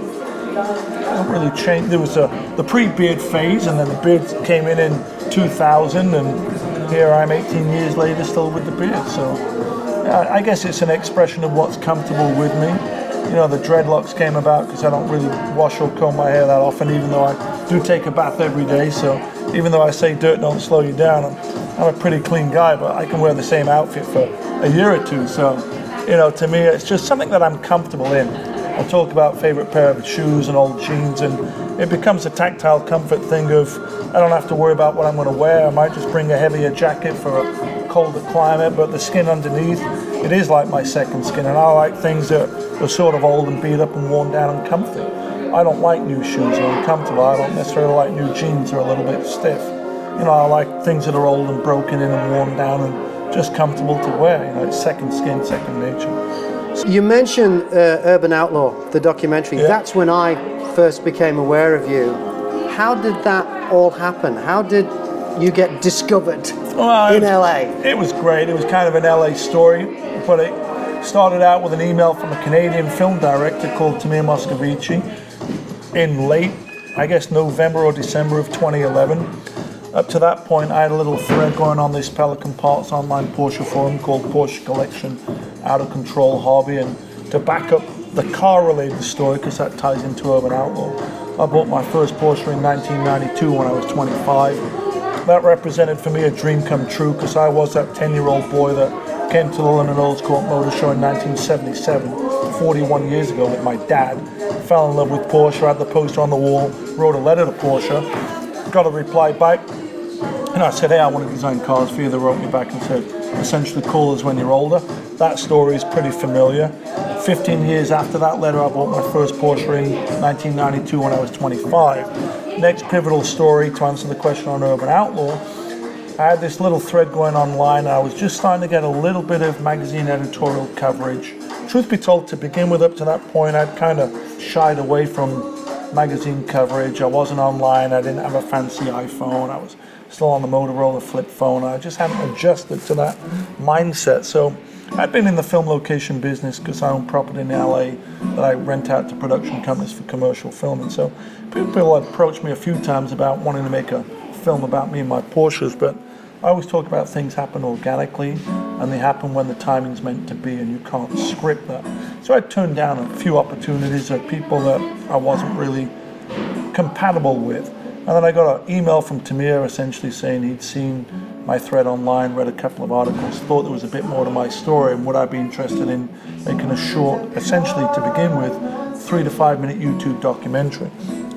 I don't really change. There was a the pre-beard phase, and then the beard came in in two thousand, and here I am eighteen years later still with the beard. So yeah, I guess it's an expression of what's comfortable with me. You know, the dreadlocks came about because I don't really wash or comb my hair that often, even though I do take a bath every day. So even though I say dirt don't slow you down, I'm, I'm a pretty clean guy, but I can wear the same outfit for a year or two. So, you know, to me, it's just something that I'm comfortable in. I talk about favorite pair of shoes and old jeans, and it becomes a tactile comfort thing of I don't have to worry about what I'm going to wear. I might just bring a heavier jacket for a colder climate, but the skin underneath, it is like my second skin, and I like things that are sort of old and beat up and worn down and comfy. I don't like new shoes or uncomfortable. I don't necessarily like new jeans that are a little bit stiff. You know, I like things that are old and broken in and worn down and just comfortable to wear. You know, it's second skin, second nature. You mentioned uh, Urban Outlaw, the documentary. Yeah. That's when I first became aware of you. How did that all happen? How did you get discovered well, in L A? It was great. It was kind of an L A story, but it started out with an email from a Canadian film director called Tamir Moscovici in late, I guess, November or December of twenty eleven. Up to that point, I had a little thread going on this Pelican Parts online Porsche forum called Porsche Collection Out of Control Hobby, and to back up the car-related story, because that ties into Urban Outlaw, I bought my first Porsche in nineteen ninety-two when I was twenty-five. That represented for me a dream come true, because I was that ten-year-old boy that Came to the London Earls Court Motor Show in nineteen seventy-seven, forty-one years ago, with my dad. Fell in love with Porsche, had the poster on the wall, wrote a letter to Porsche, got a reply back, and I said, hey, I want to design cars for you. They wrote me back and said, essentially call us when you're older. That story is pretty familiar. fifteen years after that letter, I bought my first Porsche in nineteen ninety-two when I was twenty-five. Next pivotal story, to answer the question on Urban Outlaw, I had this little thread going online. I was just starting to get a little bit of magazine editorial coverage. Truth be told, to begin with, up to that point, I'd kind of shied away from magazine coverage. I wasn't online. I didn't have a fancy iPhone. I was still on the Motorola flip phone. I just hadn't adjusted to that mindset. So I'd been in the film location business because I own property in L A that I rent out to production companies for commercial filming. So people had approached me a few times about wanting to make a film about me and my Porsches, but I always talk about things happen organically, and they happen when the timing's meant to be, and you can't script that. So I turned down a few opportunities of people that I wasn't really compatible with. And then I got an email from Tamir essentially saying he'd seen my thread online, read a couple of articles, thought there was a bit more to my story, and would I be interested in making a short, essentially to begin with, three to five minute YouTube documentary.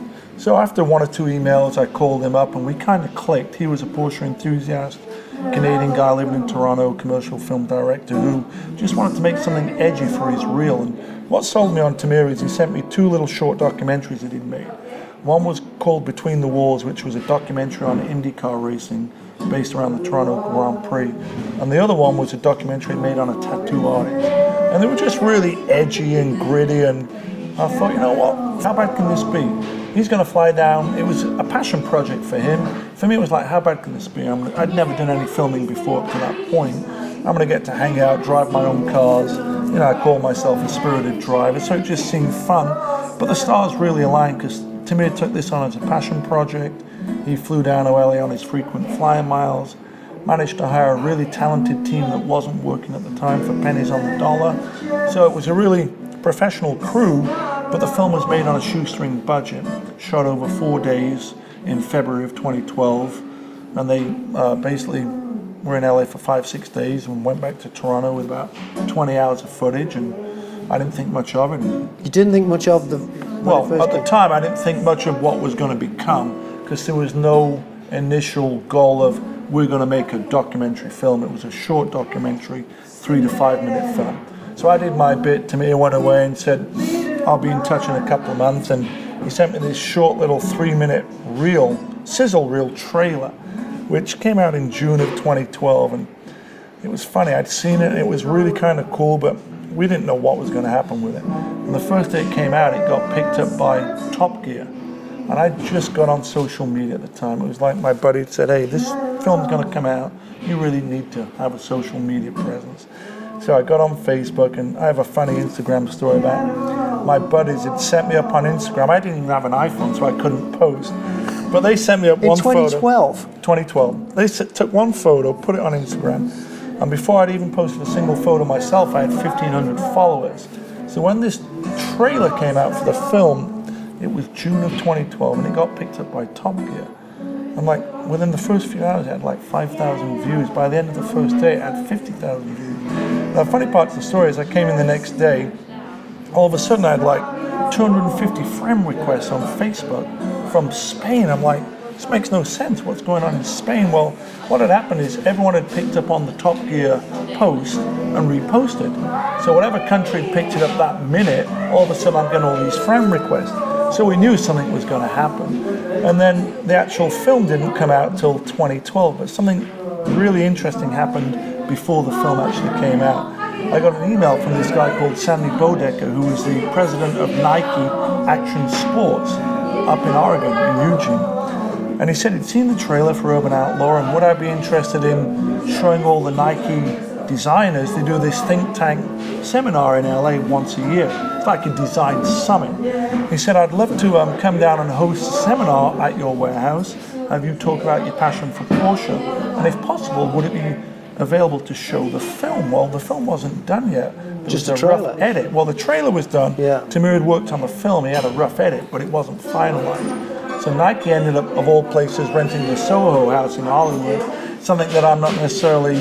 So after one or two emails, I called him up and we kind of clicked. He was a Porsche enthusiast, Canadian guy living in Toronto, commercial film director who just wanted to make something edgy for his reel. And what sold me on Tamir is he sent me two little short documentaries that he'd made. One was called Between the Walls, which was a documentary on IndyCar racing based around the Toronto Grand Prix. And the other one was a documentary made on a tattoo artist. And they were just really edgy and gritty, and I thought, you know what, how bad can this be? He's going to fly down. It was a passion project for him. For me, it was like, how bad can this be? I'm, I'd never done any filming before up to that point. I'm going to get to hang out, drive my own cars. You know, I call myself a spirited driver, so it just seemed fun. But the stars really aligned because Tamir took this on as a passion project. He flew down to L A on his frequent flying miles, managed to hire a really talented team that wasn't working at the time for pennies on the dollar. So it was a really professional crew. But the film was made on a shoestring budget, shot over four days in February of twenty twelve, and they uh, basically were in L A for five, six days and went back to Toronto with about twenty hours of footage, and I didn't think much of it. You didn't think much of the... Well, at the time, I didn't think much of what was going to become, because there was no initial goal of, we're going to make a documentary film. It was a short documentary, three to five minute film. So I did my bit. Tamir went away and said, I'll be in touch in a couple of months, and he sent me this short little three minute reel, sizzle reel trailer, which came out in June of twenty twelve, and it was funny. I'd seen it, and it was really kind of cool, but we didn't know what was going to happen with it. And the first day it came out, it got picked up by Top Gear, and I just got on social media at the time. It was like my buddy had said, hey, this film's going to come out. You really need to have a social media presence. So I got on Facebook, and I have a funny Instagram story about my buddies had set me up on Instagram. I didn't even have an iPhone, so I couldn't post. But they sent me up in one twenty twelve. photo. twenty twelve. They took one photo, put it on Instagram, and before I'd even posted a single photo myself, I had fifteen hundred followers. So when this trailer came out for the film, it was June of twenty twelve, and it got picked up by Top Gear. And like within the first few hours, it had like five thousand views. By the end of the first day, it had fifty thousand views. The funny part of the story is I came in the next day, all of a sudden I had like two hundred fifty friend requests on Facebook from Spain. I'm like, this makes no sense. What's going on in Spain? Well, what had happened is everyone had picked up on the Top Gear post and reposted. So whatever country had picked it up that minute, all of a sudden I'm getting all these friend requests. So we knew something was going to happen. And then the actual film didn't come out till twenty twelve, but something really interesting happened before the film actually came out. I got an email from this guy called Sandy Bodecker, who was the president of Nike Action Sports up in Oregon, in Eugene. And he said he'd seen the trailer for Urban Outlaw, and would I be interested in showing all the Nike designers? They do this think tank seminar in L A once a year. It's like a design summit. He said, I'd love to um, come down and host a seminar at your warehouse, have you talk about your passion for Porsche, and if possible, would it be available to show the film? Well, the film wasn't done yet. There Just was a a trailer. rough edit. Well, the trailer was done. Yeah. Tamir had worked on the film. He had a rough edit, but it wasn't finalized. So Nike ended up, of all places, renting the Soho house in Hollywood, something that I'm not necessarily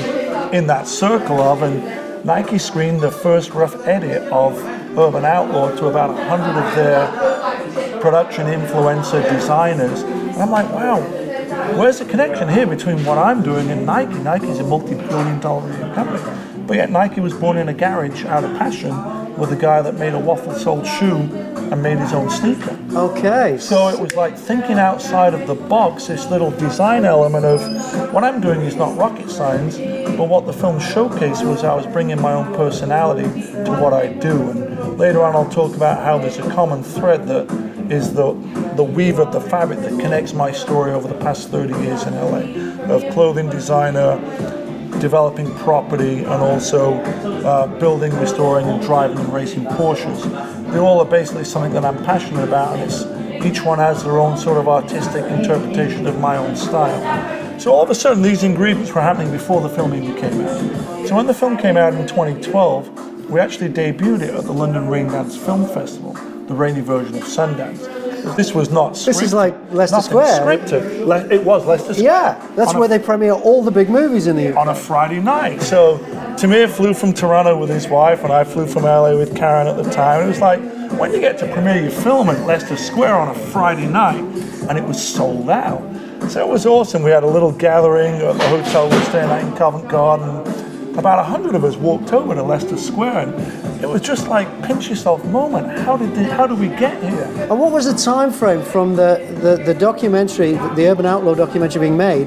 in that circle of, and Nike screened the first rough edit of Urban Outlaw to about a hundred of their production influencer designers. And I'm like, wow, where's the connection here between what I'm doing and Nike? Nike's a multi-billion dollar company. But yet Nike was born in a garage out of passion with a guy that made a waffle-soled shoe and made his own sneaker. Okay. So it was like thinking outside of the box, this little design element of what I'm doing is not rocket science, but what the film showcased was I was bringing my own personality to what I do. And later on I'll talk about how there's a common thread that is the the weave of the fabric that connects my story over the past thirty years in L A, of clothing designer, developing property, and also uh, building, restoring, and driving and racing Porsches. They all are basically something that I'm passionate about, and it's each one has their own sort of artistic interpretation of my own style. So all of a sudden, these ingredients were happening before the film even came out. So when the film came out in twenty twelve, we actually debuted it at the London Raindance Film Festival, the rainy version of Sundance. This was not scripted. This is like Leicester Nothing Square. Scripted. Le- it was Leicester Square. Yeah, that's On where a- they premiere all the big movies in the U K. on a Friday night. So Tamir flew from Toronto with his wife, and I flew from L A with Karen at the time. It was like, when you get to premiere your film at Leicester Square on a Friday night, and it was sold out. So it was awesome. We had a little gathering at the hotel we were staying at in Covent Garden. About a hundred of us walked over to Leicester Square, and it was just like pinch yourself moment. How did the, how did we get here? And what was the time frame from the, the, the documentary, the Urban Outlaw documentary being made,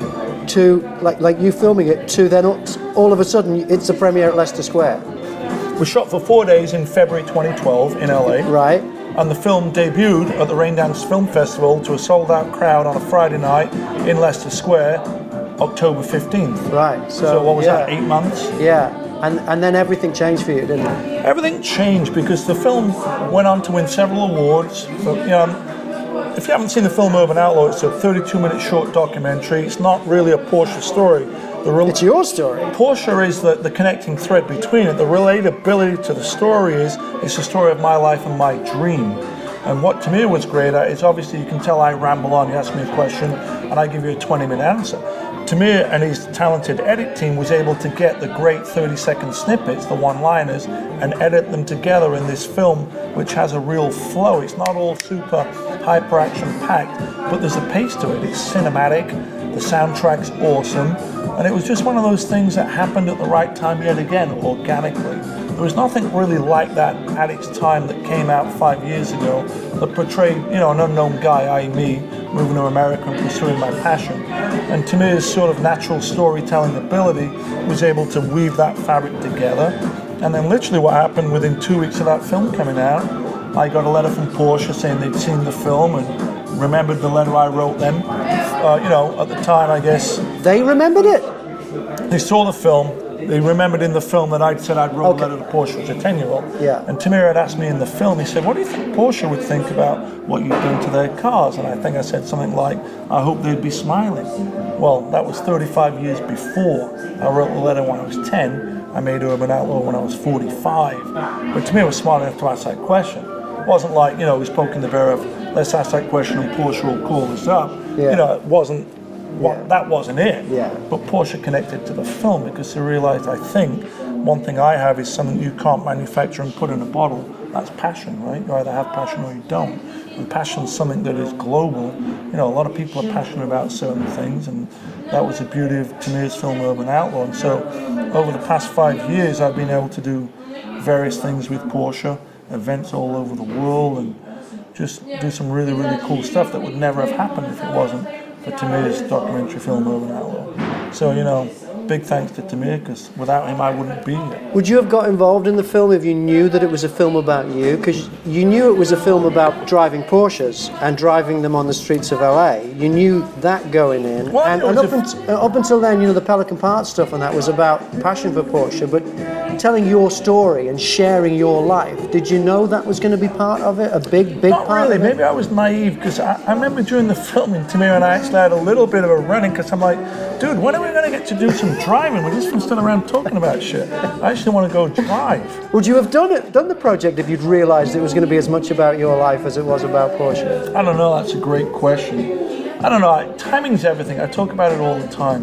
to like like you filming it, to then all, all of a sudden it's the premiere at Leicester Square? We shot for four days in February twenty twelve in L A. Right. And the film debuted at the Raindance Film Festival to a sold-out crowd on a Friday night in Leicester Square, October fifteenth. Right. So, So what was yeah. that, eight months? Yeah. And and then everything changed for you, didn't it? Everything changed because the film went on to win several awards. So, you know, if you haven't seen the film Urban Outlaw, it's a thirty-two minute short documentary. It's not really a Porsche story. The real, it's your story. Porsche is the, the connecting thread between it. The relatability to the story is it's the story of my life and my dream. And what Tamir was great at is, obviously you can tell I ramble on, you ask me a question, and I give you a twenty minute answer. Tamir and his talented edit team was able to get the great thirty second snippets, the one-liners, and edit them together in this film, which has a real flow. It's not all super hyper-action packed, but there's a pace to it. It's cinematic, the soundtrack's awesome, and it was just one of those things that happened at the right time yet again, organically. There was nothing really like that at its time that came out five years ago that portrayed, you know, an unknown guy, that is me, moving to America and pursuing my passion. And Tamir's sort of natural storytelling ability was able to weave that fabric together. And then literally what happened within two weeks of that film coming out, I got a letter from Porsche saying they'd seen the film and remembered the letter I wrote them. Uh, you know, at the time, I guess. They remembered it? They saw the film. They remembered in the film that I'd said I'd wrote okay. a letter to Porsche as a ten-year-old. Yeah. And Tamir had asked me in the film, he said, what do you think Porsche would think about what you've done to their cars? And I think I said something like, I hope they'd be smiling. Well, that was thirty-five years before. I wrote the letter when I was ten. I made Urban Outlaw when I was forty-five. But Tamir was smart enough to ask that question. It wasn't like, you know, he's poking the bear of, let's ask that question and Porsche will call us up. Yeah. You know, it wasn't, What, yeah. that wasn't it. Yeah. But Porsche connected to the film because they realized, I think, one thing I have is something you can't manufacture and put in a bottle. That's passion, right? You either have passion or you don't. And passion is something that is global. You know, a lot of people are passionate about certain things, and that was the beauty of Tamir's film Urban Outlaw. And so over the past five years, I've been able to do various things with Porsche, events all over the world, and just do some really, really cool stuff that would never have happened if it wasn't for Tamir's documentary film Urban Outlaw. So, you know, big thanks to Tamir, because without him I wouldn't be here. Would you have got involved in the film if you knew that it was a film about you? Because you knew it was a film about driving Porsches and driving them on the streets of L A. You knew that going in. Well, and and up, unt- up until then, you know, the Pelican Park stuff and that was about passion for Porsche, but telling your story and sharing your life, did you know that was going to be part of it? A big, big Not part really. of it? Maybe I was naive, because I, I remember during the filming, Tamir and I actually had a little bit of a run-in, because I'm like, dude, when are we going to get to do some driving? We're just been stood around talking about shit. I actually want to go drive. Would you have done it, done the project if you'd realised it was going to be as much about your life as it was about Porsche? I don't know. That's a great question. I don't know. I, timing's everything. I talk about it all the time.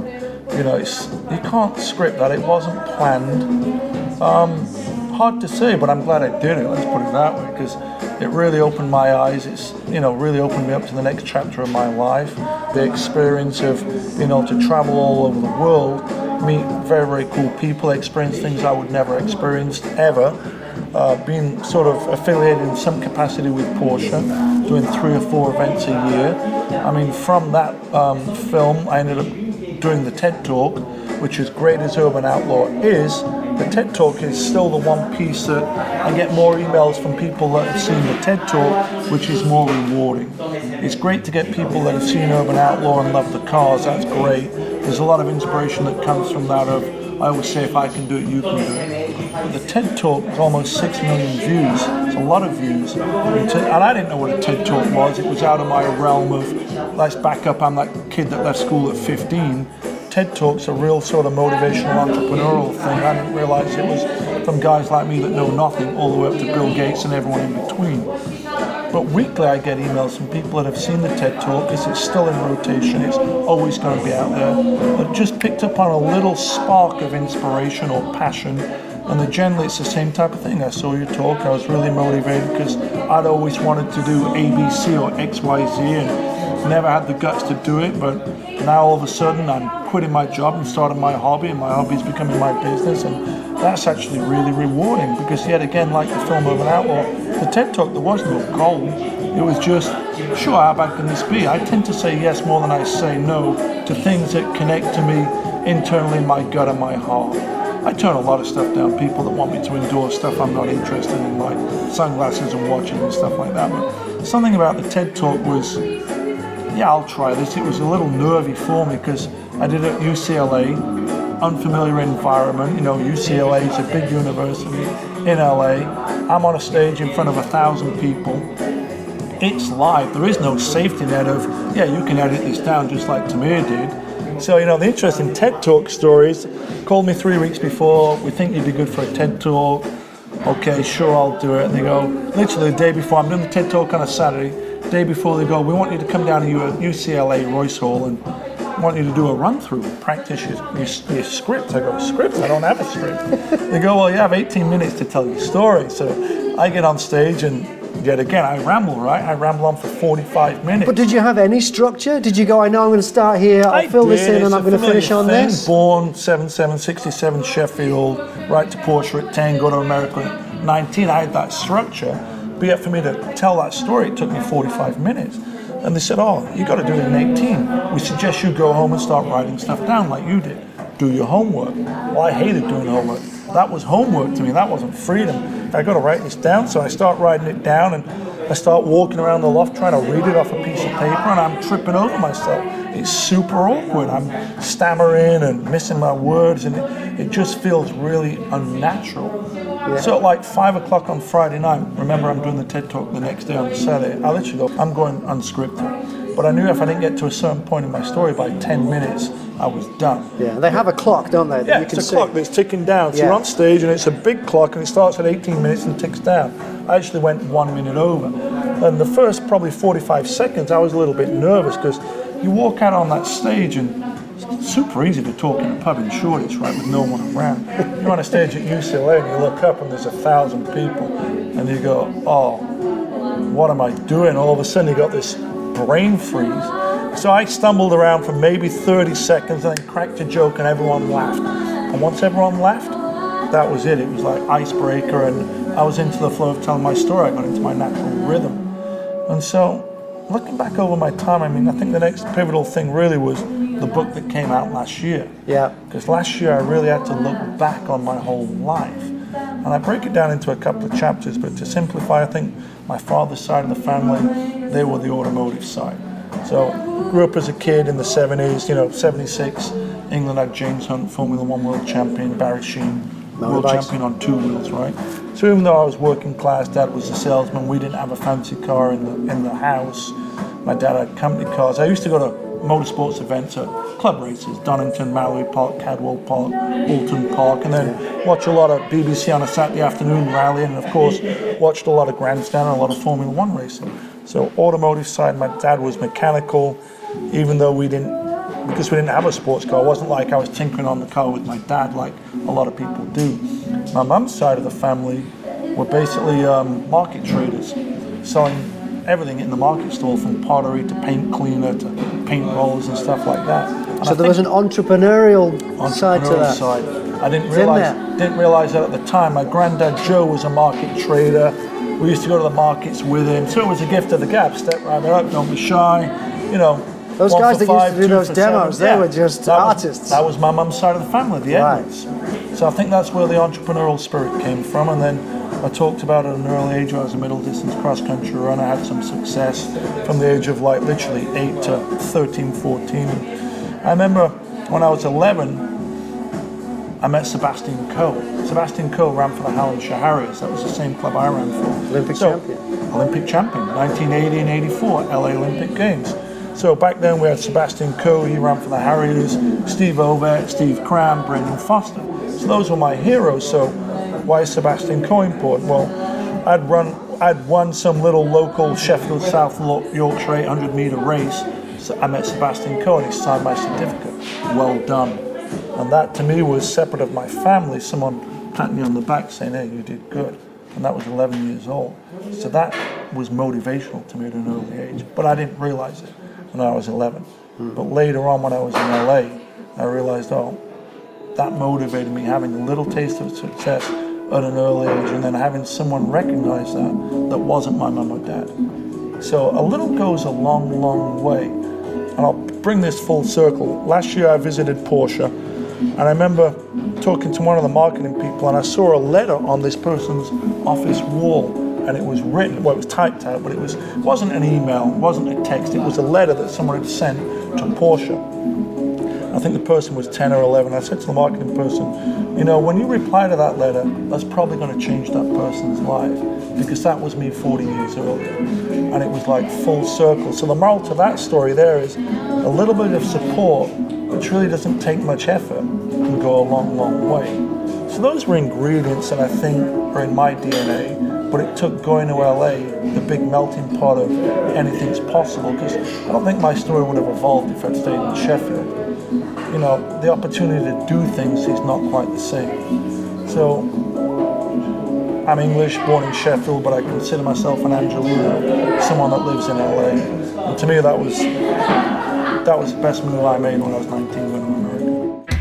You know, it's, you can't script that. It wasn't planned. Um, hard to say, but I'm glad I did it. Let's put it that way, because it really opened my eyes. It's, you know, really opened me up to the next chapter of my life. The experience of, you know, to travel all over the world, meet very, very cool people, experience things I would never experience ever. Uh, being sort of affiliated in some capacity with Porsche, doing three or four events a year. I mean, from that um, film, I ended up doing the TED Talk, which as great as Urban Outlaw is, the TED Talk is still the one piece that I get more emails from people that have seen the TED Talk, which is more rewarding. It's great to get people that have seen Urban Outlaw and love the cars, that's great. There's a lot of inspiration that comes from that of, I always say, if I can do it, you can do it. But the TED Talk was almost six million views. It's a lot of views. And I didn't know what a TED Talk was. It was out of my realm of, let's back up, I'm that kid that left school at fifteen. TED Talk's a real sort of motivational entrepreneurial thing. I didn't realize it was from guys like me that know nothing all the way up to Bill Gates and everyone in between. But weekly I get emails from people that have seen the TED Talk, because it's still in rotation, it's always going to be out there, that just picked up on a little spark of inspiration or passion. And generally it's the same type of thing. I saw your talk, I was really motivated because I'd always wanted to do A B C or X Y Z and never had the guts to do it, but now all of a sudden I'm quitting my job and starting my hobby, and my hobby is becoming my business, and that's actually really rewarding, because yet again, like the film Urban Outlaw, the TED Talk, there was no goal. It was just, sure, how bad can this be? I tend to say yes more than I say no to things that connect to me internally in my gut and my heart. I turn a lot of stuff down, people that want me to endorse stuff I'm not interested in, like sunglasses and watches and stuff like that. But something about the TED Talk was, yeah, I'll try this. It was a little nervy for me because I did it at U C L A, unfamiliar environment. You know, U C L A is a big university in L A. I'm on a stage in front of a thousand people. It's live. There is no safety net of, yeah, you can edit this down just like Tamir did. So, you know, the interesting TED Talk stories, called me three weeks before, we think you'd be good for a TED Talk. Okay, sure, I'll do it. And they go, literally the day before, I'm doing the TED Talk on a Saturday, the day before they go, we want you to come down to U C L A Royce Hall and want you to do a run-through, practice your, your, your script. I go, script? I don't have a script. They go, well, you have eighteen minutes to tell your story. So I get on stage and yet again, I ramble, right? I ramble on for forty-five minutes. But did you have any structure? Did you go, I know I'm going to start here, I'll I fill did. this in, It's and I'm going to finish on thing. this? Born seven seven sixty-seven Sheffield, right to Porsche at ten, go to America at nineteen. I had that structure. But yet for me to tell that story, it took me forty-five minutes. And they said, oh, you got to do it in eighteen. We suggest you go home and start writing stuff down like you did. Do your homework. Well, I hated doing homework. That was homework to me. That wasn't freedom. I got to write this down. So I start writing it down, and I start walking around the loft trying to read it off a piece of paper, and I'm tripping over myself. It's super awkward. I'm stammering and missing my words, and it, it just feels really unnatural. Yeah. So at like five o'clock on Friday night, remember I'm doing the TED Talk the next day on the Saturday, I literally go, I'm going unscripted. But I knew if I didn't get to a certain point in my story by ten minutes, I was done. Yeah, they have a clock, don't they? That yeah, you can it's a see. clock that's ticking down. So yeah. You're on stage and it's a big clock and it starts at eighteen minutes and ticks down. I actually went one minute over. And the first probably forty-five seconds, I was a little bit nervous because you walk out on that stage and it's super easy to talk in a pub in Shoreditch, right, with no one around. You're on a stage at U C L A and you look up and there's a thousand people and you go, oh, what am I doing? All of a sudden you got this brain freeze. So I stumbled around for maybe thirty seconds and then cracked a joke and everyone laughed. And once everyone laughed, that was it. It was like icebreaker, and I was into the flow of telling my story. I got into my natural rhythm. And so looking back over my time, I mean, I think the next pivotal thing really was the book that came out last year. Yeah. Because last year I really had to look back on my whole life. And I break it down into a couple of chapters, but to simplify, I think my father's side of the family, they were the automotive side. So grew up as a kid in the seventies, you know, seventy-six, England had James Hunt, Formula One world champion, Barry Sheen, world champion on two wheels, right? So even though I was working class, Dad was a salesman, we didn't have a fancy car in the in the house. My dad had company cars. I used to go to motorsports events at club races, Donington, Mallory Park, Cadwell Park, Alton Park, and then watch a lot of B B C on a Saturday afternoon rally, and of course watched a lot of grandstand and a lot of Formula One racing. So automotive side, my dad was mechanical, even though we didn't because we didn't have a sports car. It wasn't like I was tinkering on the car with my dad like a lot of people do. My mum's side of the family were basically um, market traders, selling everything in the market stall, from pottery to paint cleaner to paint rollers and stuff like that. And so I there was an entrepreneurial, entrepreneurial side to that. Side. I didn't It's realize in there. didn't realize that at the time. My granddad Joe was a market trader. We used to go to the markets with him, so it was a gift of the gab. Step right up, don't be shy. You know, Those one guys for that used five, to do two those for demos, seven. they were just that artists. Was, that was my mum's side of the family, the Right. Edwards. So I think that's where the entrepreneurial spirit came from. And then I talked about at an early age, I was a middle distance cross country runner. I had some success from the age of like literally eight to thirteen, fourteen. I remember when I was eleven, I met Sebastian Coe. Sebastian Coe ran for the Hallamshire Harriers. That was the same club I ran for. Olympic So, champion. Olympic champion, nineteen eighty and eighty-four, L A Olympic Games. So back then we had Sebastian Coe, he ran for the Harriers, Steve Ovett, Steve Cram, Brendan Foster. So those were my heroes. So why is Sebastian Coe important? Well, I'd run, I'd won some little local Sheffield South Yorkshire eight hundred metre race. So I met Sebastian Coe and he signed my certificate. Well done. And that to me was separate of my family, someone patting me on the back saying, hey, you did good. And that was eleven years old. So that was motivational to me at an early age. But I didn't realize it when I was eleven. Mm. But later on when I was in L A, I realized, oh, that motivated me, having a little taste of success at an early age and then having someone recognize that that wasn't my mum or dad. So a little goes a long, long way. And I'll bring this full circle. Last year I visited Porsche, and I remember talking to one of the marketing people, and I saw a letter on this person's office wall, and it was written, well, it was typed out, but it was it wasn't an email, it wasn't a text, it was a letter that someone had sent to Porsche. I think the person was ten or eleven. I said to the marketing person, you know, when you reply to that letter, that's probably going to change that person's life, because that was me forty years earlier. And it was like full circle. So the moral to that story there is a little bit of support, which really doesn't take much effort, can go a long, long way. So those were ingredients that I think are in my D N A, but it took going to L A, the big melting pot of anything's possible, because I don't think my story would have evolved if I'd stayed in Sheffield. You know, the opportunity to do things is not quite the same. So I'm English, born in Sheffield, but I consider myself an Angelino, someone that lives in L A. And to me, that was that was the best move I made when I was nineteen when I went to America.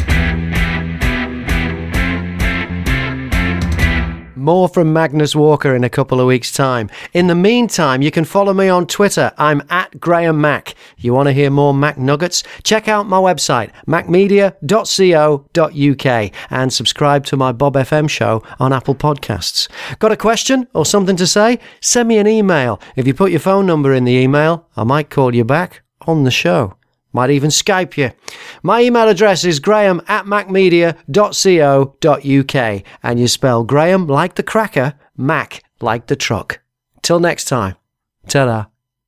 More from Magnus Walker in a couple of weeks' time. In the meantime, you can follow me on Twitter. I'm at Graham Mack. You want to hear more Mac Nuggets? Check out my website, mac media dot co dot uk, and subscribe to my Bob F M show on Apple Podcasts. Got a question or something to say? Send me an email. If you put your phone number in the email, I might call you back on the show. Might even Skype you. My email address is graham at mac media dot co dot uk, and you spell Graham like the cracker, Mac like the truck. Till next time. Ta-da.